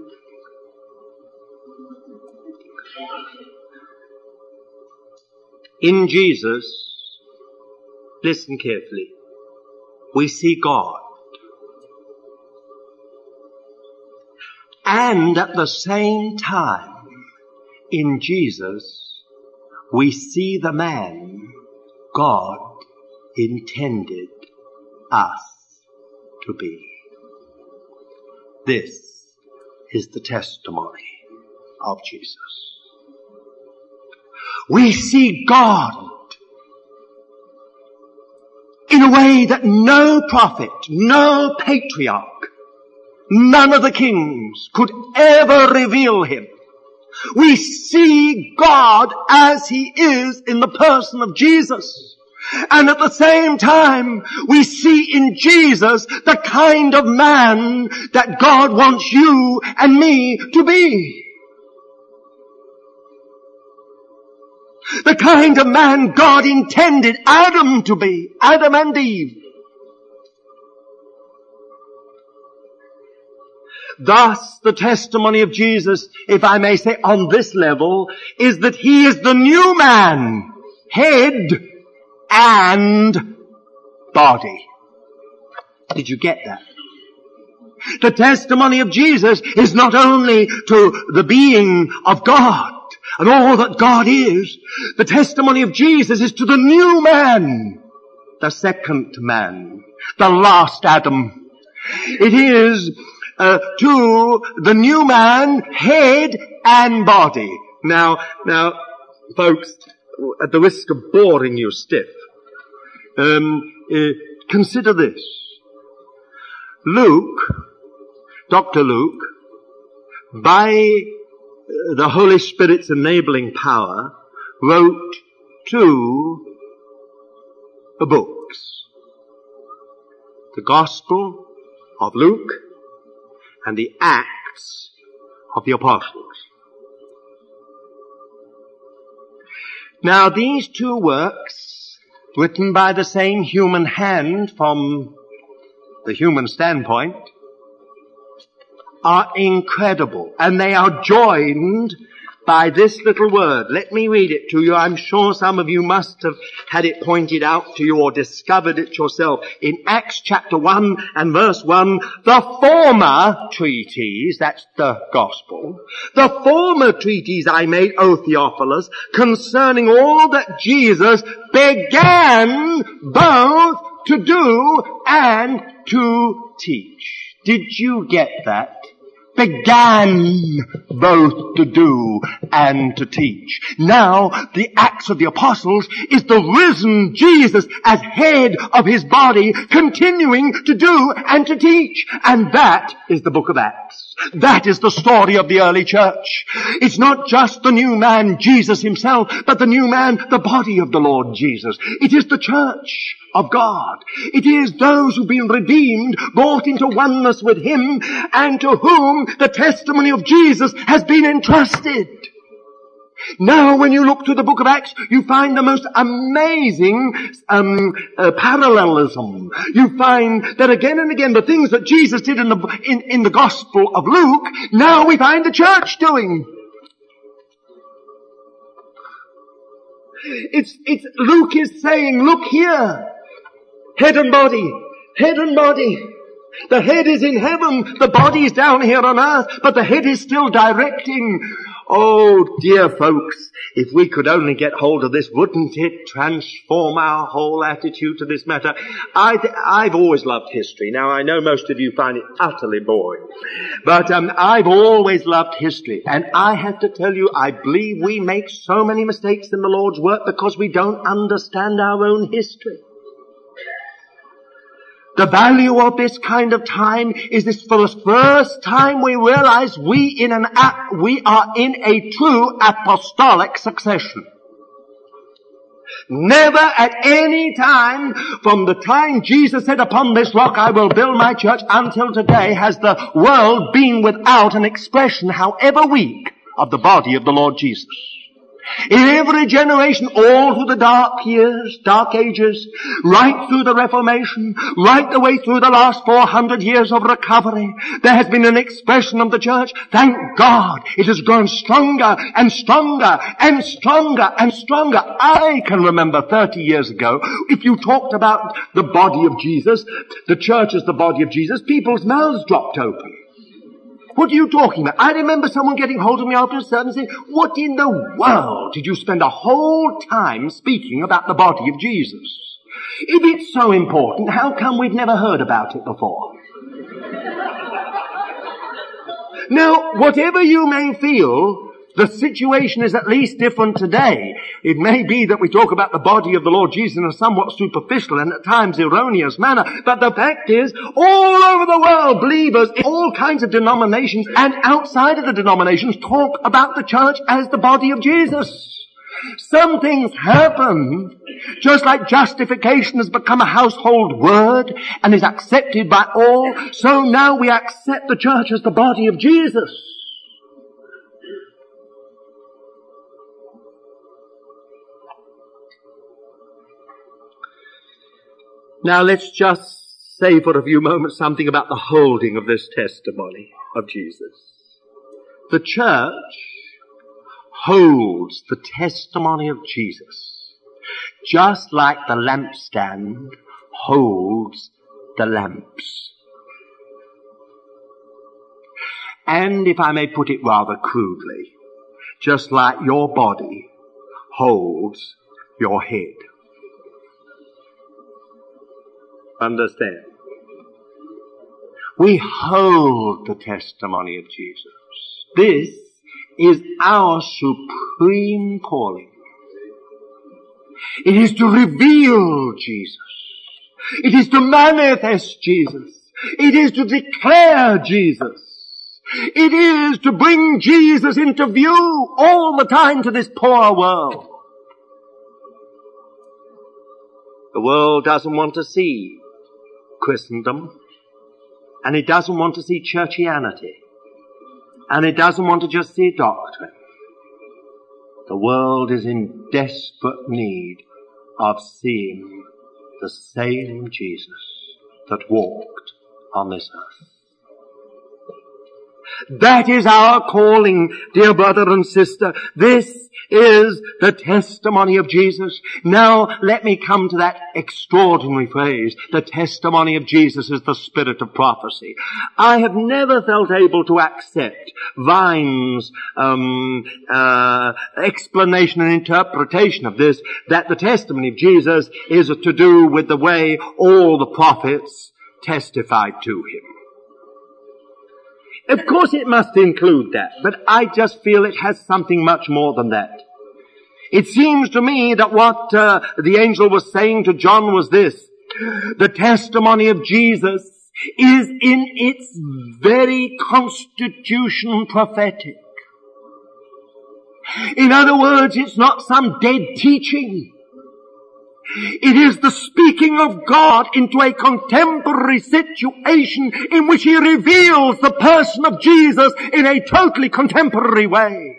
In Jesus, listen carefully, we see God. And at the same time, in Jesus, we see the man God intended us to be. This is the testimony of Jesus. We see God in a way that no prophet, no patriarch, none of the kings could ever reveal Him. We see God as He is in the person of Jesus. And at the same time, we see in Jesus the kind of man that God wants you and me to be. The kind of man God intended Adam to be, Adam and Eve. Thus, the testimony of Jesus, if I may say on this level, is that He is the new man, head and body. Did you get that? The testimony of Jesus is not only to the being of God and all that God is. The testimony of Jesus is to the new man, the second man, the last Adam. It is uh, to the new man, head and body. Now, now, folks, at the risk of boring you stiff, um, uh, consider this. Luke, Doctor Luke, by the Holy Spirit's enabling power, wrote two books. The Gospel of Luke and the Acts of the Apostles. Now these two works, written by the same human hand from the human standpoint, are incredible, and they are joined by this little word. Let me read it to you. I'm sure some of you must have had it pointed out to you or discovered it yourself. In Acts chapter one and verse one, the former treatise, that's the gospel, the former treatise I made, O Theophilus, concerning all that Jesus began both to do and to teach. Did you get that? Began both to do and to teach. Now, the Acts of the Apostles is the risen Jesus as head of his body, continuing to do and to teach. And that is the book of Acts. That is the story of the early church. It's not just the new man, Jesus himself, but the new man, the body of the Lord Jesus. It is the church of God. It is those who've been redeemed, brought into oneness with him, and to whom the testimony of Jesus has been entrusted. Now when you look to the book of Acts, you find the most amazing um, uh, parallelism. You find that again and again the things that Jesus did in the, in, in the Gospel of Luke, now we find the church doing. It's, it's, Luke is saying, look here, head and body, head and body. The head is in heaven, the body is down here on earth, but the head is still directing. Oh, dear folks, if we could only get hold of this, wouldn't it transform our whole attitude to this matter? I th- I've always loved history. Now, I know most of you find it utterly boring, but um, I've always loved history. And I have to tell you, I believe we make so many mistakes in the Lord's work because we don't understand our own history. The value of this kind of time is this: for the first time we realize we in an we are in a true apostolic succession. Never at any time from the time Jesus said, upon this rock I will build my church, until today has the world been without an expression, however weak, of the body of the Lord Jesus. In every generation, all through the dark years, dark ages, right through the Reformation, right the way through the last four hundred years of recovery, there has been an expression of the church. Thank God, it has grown stronger and stronger and stronger and stronger. I can remember thirty years ago, if you talked about the body of Jesus, the church as the body of Jesus, people's mouths dropped open. What are you talking about? I remember someone getting hold of me after a service and saying, what in the world did you spend a whole time speaking about the body of Jesus? If it's so important, how come we've never heard about it before? Now, whatever you may feel, the situation is at least different today. It may be that we talk about the body of the Lord Jesus in a somewhat superficial and at times erroneous manner, but the fact is, all over the world, believers in all kinds of denominations and outside of the denominations talk about the church as the body of Jesus. Some things happen, just like justification has become a household word and is accepted by all, so now we accept the church as the body of Jesus. Now let's just say for a few moments something about the holding of this testimony of Jesus. The church holds the testimony of Jesus just like the lampstand holds the lamps. And if I may put it rather crudely, just like your body holds your head. Understand? We hold the testimony of Jesus. This is our supreme calling. It is to reveal Jesus. It is to manifest Jesus. It is to declare Jesus. It is to bring Jesus into view all the time to this poor world. The world doesn't want to see Christendom, and it doesn't want to see churchianity, and it doesn't want to just see doctrine. The world is in desperate need of seeing the same Jesus that walked on this earth. That is our calling, dear brother and sister. This is the testimony of Jesus. Now, let me come to that extraordinary phrase. The testimony of Jesus is the spirit of prophecy. I have never felt able to accept Vine's um, uh, explanation and interpretation of this, that the testimony of Jesus is to do with the way all the prophets testified to him. Of course it must include that, but I just feel it has something much more than that. It seems to me that what uh, the angel was saying to John was this: the testimony of Jesus is in its very constitution prophetic. In other words, it's not some dead teaching. It is the speaking of God into a contemporary situation in which he reveals the person of Jesus in a totally contemporary way.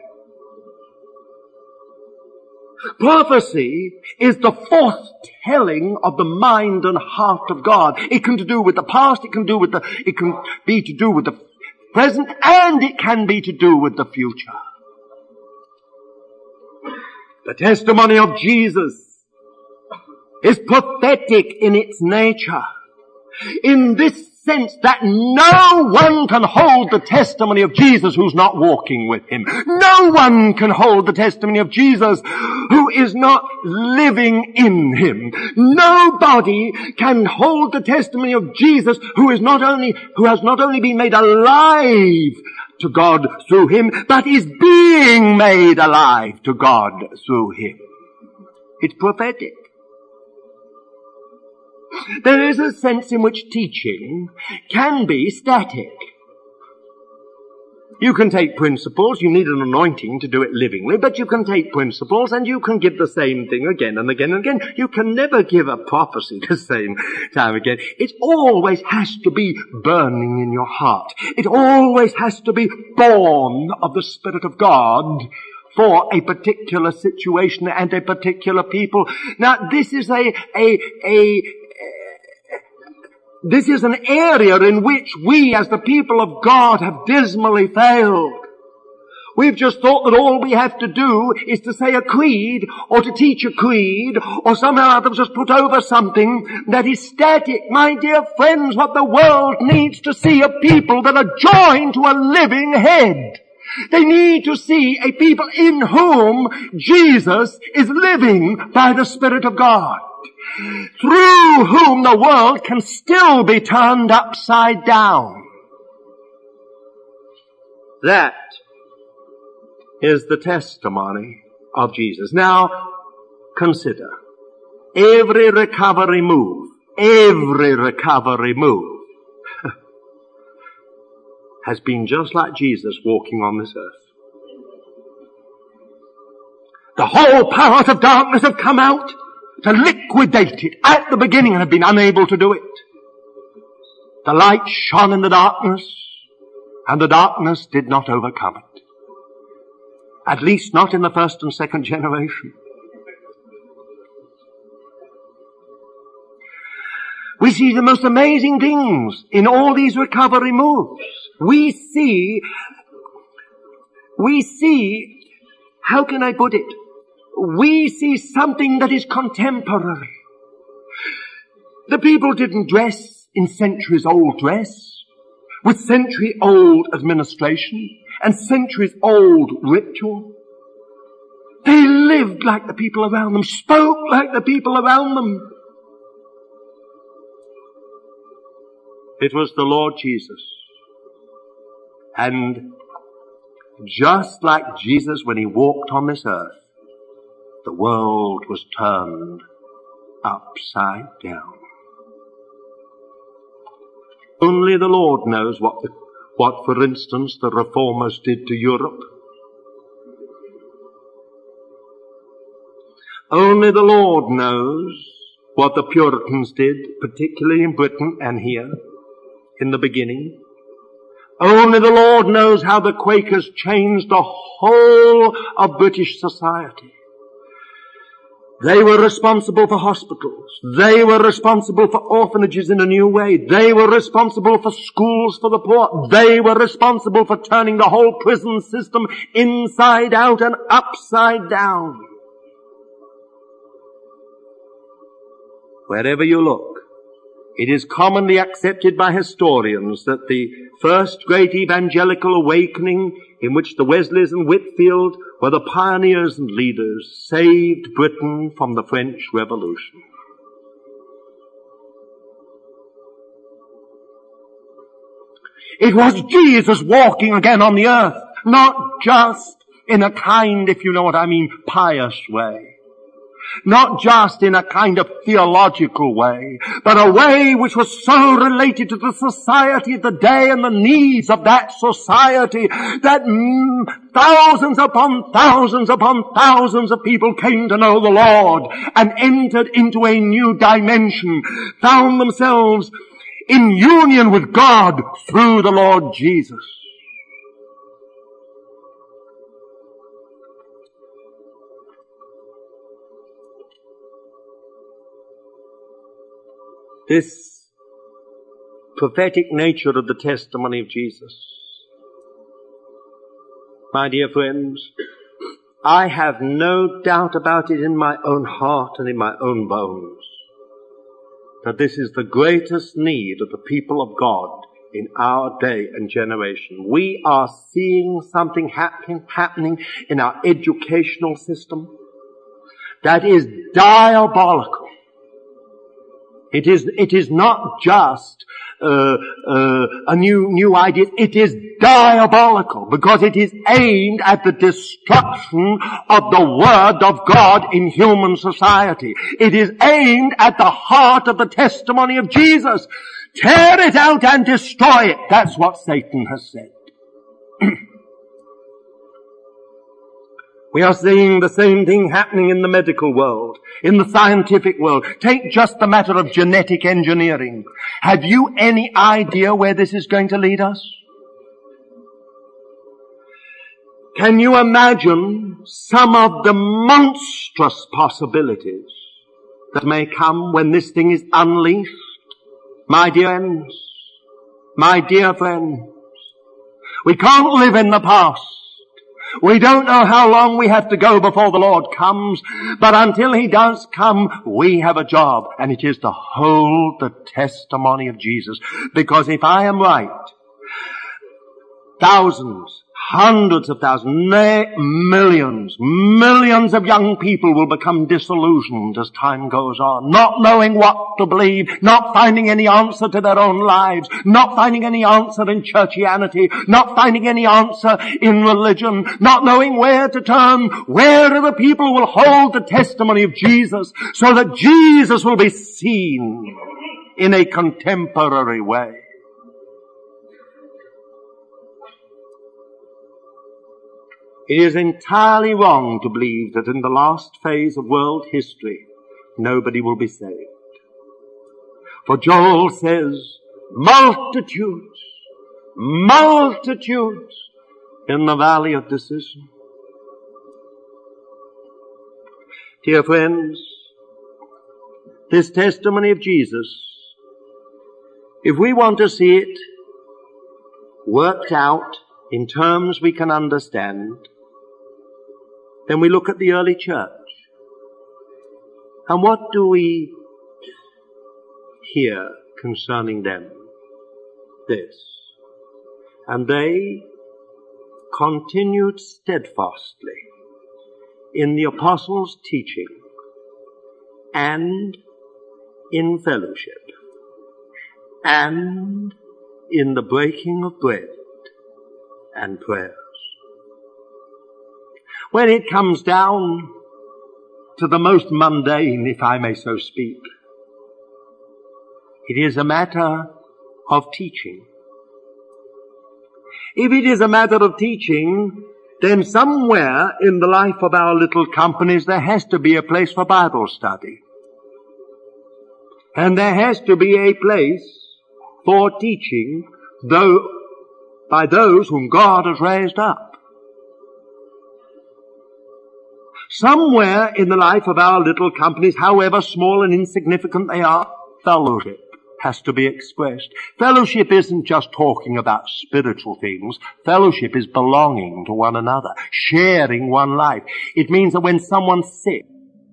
Prophecy is the foretelling of the mind and heart of God. It can do with the past, it can do with the, it can be to do with the present, and it can be to do with the future. The testimony of Jesus is prophetic in its nature, in this sense that no one can hold the testimony of Jesus who's not walking with him. No one can hold the testimony of Jesus who is not living in him. Nobody can hold the testimony of Jesus who is not only, who has not only been made alive to God through him, but is being made alive to God through him. It's prophetic. There is a sense in which teaching can be static. You can take principles, you need an anointing to do it livingly, but you can take principles and you can give the same thing again and again and again. You can never give a prophecy the same time again. It always has to be burning in your heart. It always has to be born of the Spirit of God for a particular situation and a particular people. Now, this is a, a, a, This is an area in which we as the people of God have dismally failed. We've just thought that all we have to do is to say a creed or to teach a creed or somehow others just put over something that is static. My dear friends, what the world needs to see are people that are joined to a living head. They need to see a people in whom Jesus is living by the Spirit of God, through whom the world can still be turned upside down. That is the testimony of Jesus. Now, consider. Every recovery move, every recovery move has been just like Jesus walking on this earth. The whole powers of darkness have come out to liquidate it at the beginning and have been unable to do it. The light shone in the darkness, and the darkness did not overcome it. At least not in the first and second generation. We see the most amazing things in all these recovery moves. We see, we see, how can I put it? We see something that is contemporary. The people didn't dress in centuries-old dress, with century-old administration and centuries-old ritual. They lived like the people around them, spoke like the people around them. It was the Lord Jesus. And just like Jesus when he walked on this earth, the world was turned upside down. Only the Lord knows what, the, what, for instance, the reformers did to Europe. Only the Lord knows what the Puritans did, particularly in Britain and here, in the beginning. Only the Lord knows how the Quakers changed the whole of British society. They were responsible for hospitals. They were responsible for orphanages in a new way. They were responsible for schools for the poor. They were responsible for turning the whole prison system inside out and upside down. Wherever you look, it is commonly accepted by historians that the first great evangelical awakening in which the Wesleys and Whitfield were the pioneers and leaders saved Britain from the French Revolution. It was Jesus walking again on the earth, not just in a kind, if you know what I mean, pious way. Not just in a kind of theological way, but a way which was so related to the society of the day and the needs of that society that mm, thousands upon thousands upon thousands of people came to know the Lord and entered into a new dimension, found themselves in union with God through the Lord Jesus. This prophetic nature of the testimony of Jesus. My dear friends, I have no doubt about it in my own heart and in my own bones that this is the greatest need of the people of God in our day and generation. We are seeing something happen, happening in our educational system that is diabolical. It is, it is not just uh, uh, a new, new idea. It is diabolical because it is aimed at the destruction of the Word of God in human society. It is aimed at the heart of the testimony of Jesus. Tear it out and destroy it. That's what Satan has said. We are seeing the same thing happening in the medical world, in the scientific world. Take just the matter of genetic engineering. Have you any idea where this is going to lead us? Can you imagine some of the monstrous possibilities that may come when this thing is unleashed? My dear friends, my dear friends, we can't live in the past. We don't know how long we have to go before the Lord comes, but until He does come, we have a job, and it is to hold the testimony of Jesus. Because if I am right, thousands, hundreds of thousands, nay, millions, millions of young people will become disillusioned as time goes on, not knowing what to believe, not finding any answer to their own lives, not finding any answer in churchianity, not finding any answer in religion, not knowing where to turn. Where are the people who will hold the testimony of Jesus so that Jesus will be seen in a contemporary way? It is entirely wrong to believe that in the last phase of world history, nobody will be saved. For Joel says, multitudes, multitudes in the valley of decision. Dear friends, this testimony of Jesus, if we want to see it worked out in terms we can understand, then we look at the early church. And what do we hear concerning them? This. And they continued steadfastly in the apostles' teaching and in fellowship and in the breaking of bread and prayers. When it comes down to the most mundane, if I may so speak, it is a matter of teaching. If it is a matter of teaching, then somewhere in the life of our little companies there has to be a place for Bible study. And there has to be a place for teaching though, by those whom God has raised up. Somewhere in the life of our little companies, however small and insignificant they are, fellowship has to be expressed. Fellowship isn't just talking about spiritual things. Fellowship is belonging to one another, sharing one life. It means that when someone's sick,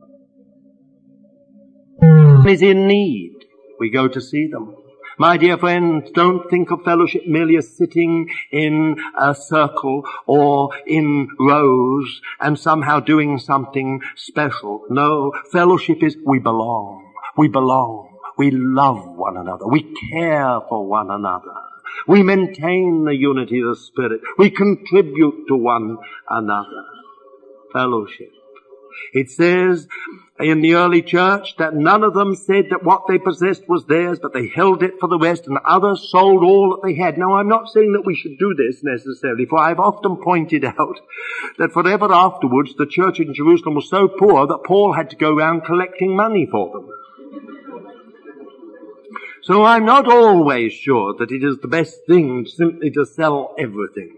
is in need, we go to see them. My dear friends, don't think of fellowship merely as sitting in a circle or in rows and somehow doing something special. No, fellowship is we belong. We belong. We love one another. We care for one another. We maintain the unity of the Spirit. We contribute to one another. Fellowship. It says in the early church that none of them said that what they possessed was theirs, but they held it for the rest, and others sold all that they had. Now, I'm not saying that we should do this necessarily, for I've often pointed out that forever afterwards the church in Jerusalem was so poor that Paul had to go around collecting money for them. So I'm not always sure that it is the best thing simply to sell everything.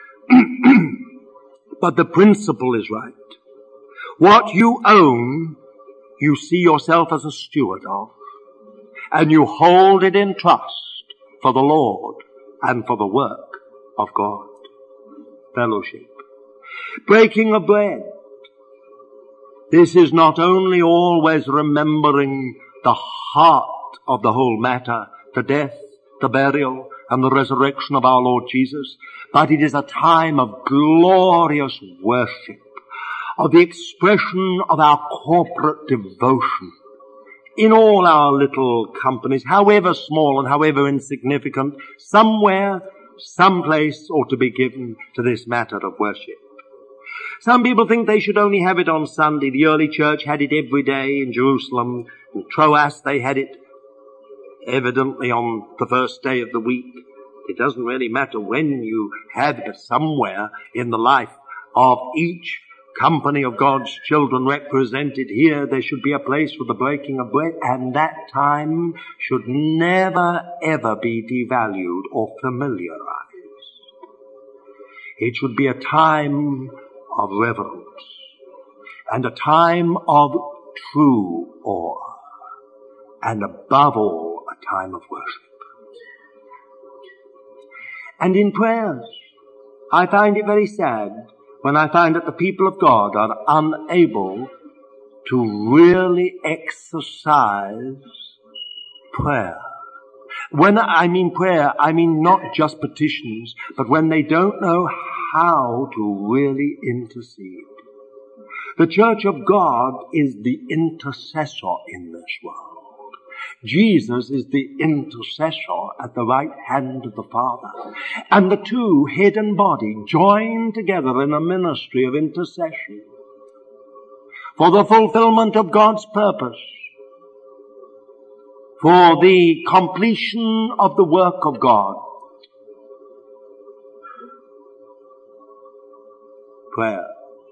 But the principle is right. What you own, you see yourself as a steward of, and you hold it in trust for the Lord and for the work of God. Fellowship. Breaking of bread. This is not only always remembering the heart of the whole matter, the death, the burial, and the resurrection of our Lord Jesus, but it is a time of glorious worship, of the expression of our corporate devotion in all our little companies, however small and however insignificant. Somewhere, some place ought to be given to this matter of worship. Some people think they should only have it on Sunday. The early church had it every day in Jerusalem. In Troas they had it evidently on the first day of the week. It doesn't really matter when you have it. Somewhere in the life of each company of God's children represented here, there should be a place for the breaking of bread, and that time should never ever be devalued or familiarized. It should be a time of reverence and a time of true awe, and above all, a time of worship. And in prayers, I find it very sad when I find that the people of God are unable to really exercise prayer. When I mean prayer, I mean not just petitions, but when they don't know how to really intercede. The church of God is the intercessor in this world. Jesus is the intercessor at the right hand of the Father. And the two, head and body, join together in a ministry of intercession for the fulfillment of God's purpose, for the completion of the work of God. Prayer,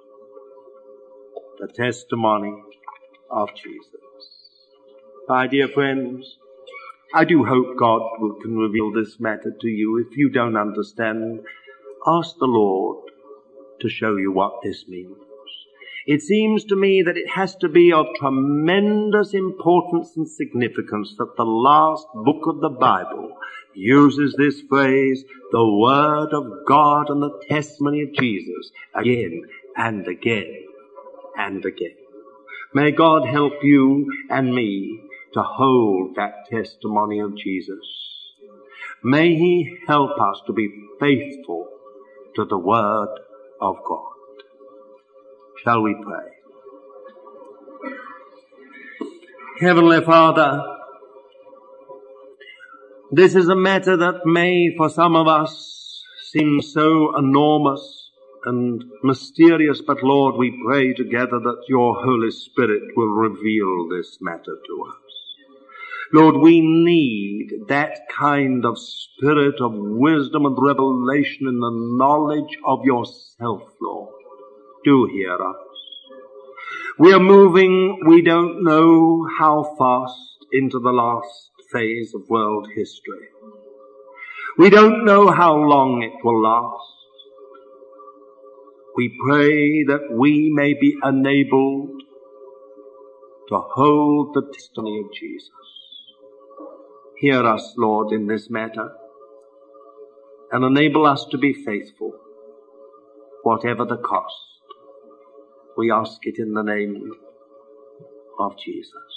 the testimony of Jesus. My dear friends, I do hope God will, can reveal this matter to you. If you don't understand, ask the Lord to show you what this means. It seems to me that it has to be of tremendous importance and significance that the last book of the Bible uses this phrase, the Word of God and the testimony of Jesus, again and again and again. May God help you and me to hold that testimony of Jesus. May He help us to be faithful to the Word of God. Shall we pray? Heavenly Father, This is a matter that may, for some of us, seem so enormous and mysterious, but Lord, we pray together that your Holy Spirit will reveal this matter to us. Lord, we need that kind of spirit of wisdom and revelation in the knowledge of yourself, Lord. Do hear us. We are moving, we don't know how fast, into the last phase of world history. We don't know how long it will last. We pray that we may be enabled to hold the testimony of Jesus. Hear us, Lord, in this matter, and enable us to be faithful, whatever the cost. We ask it in the name of Jesus.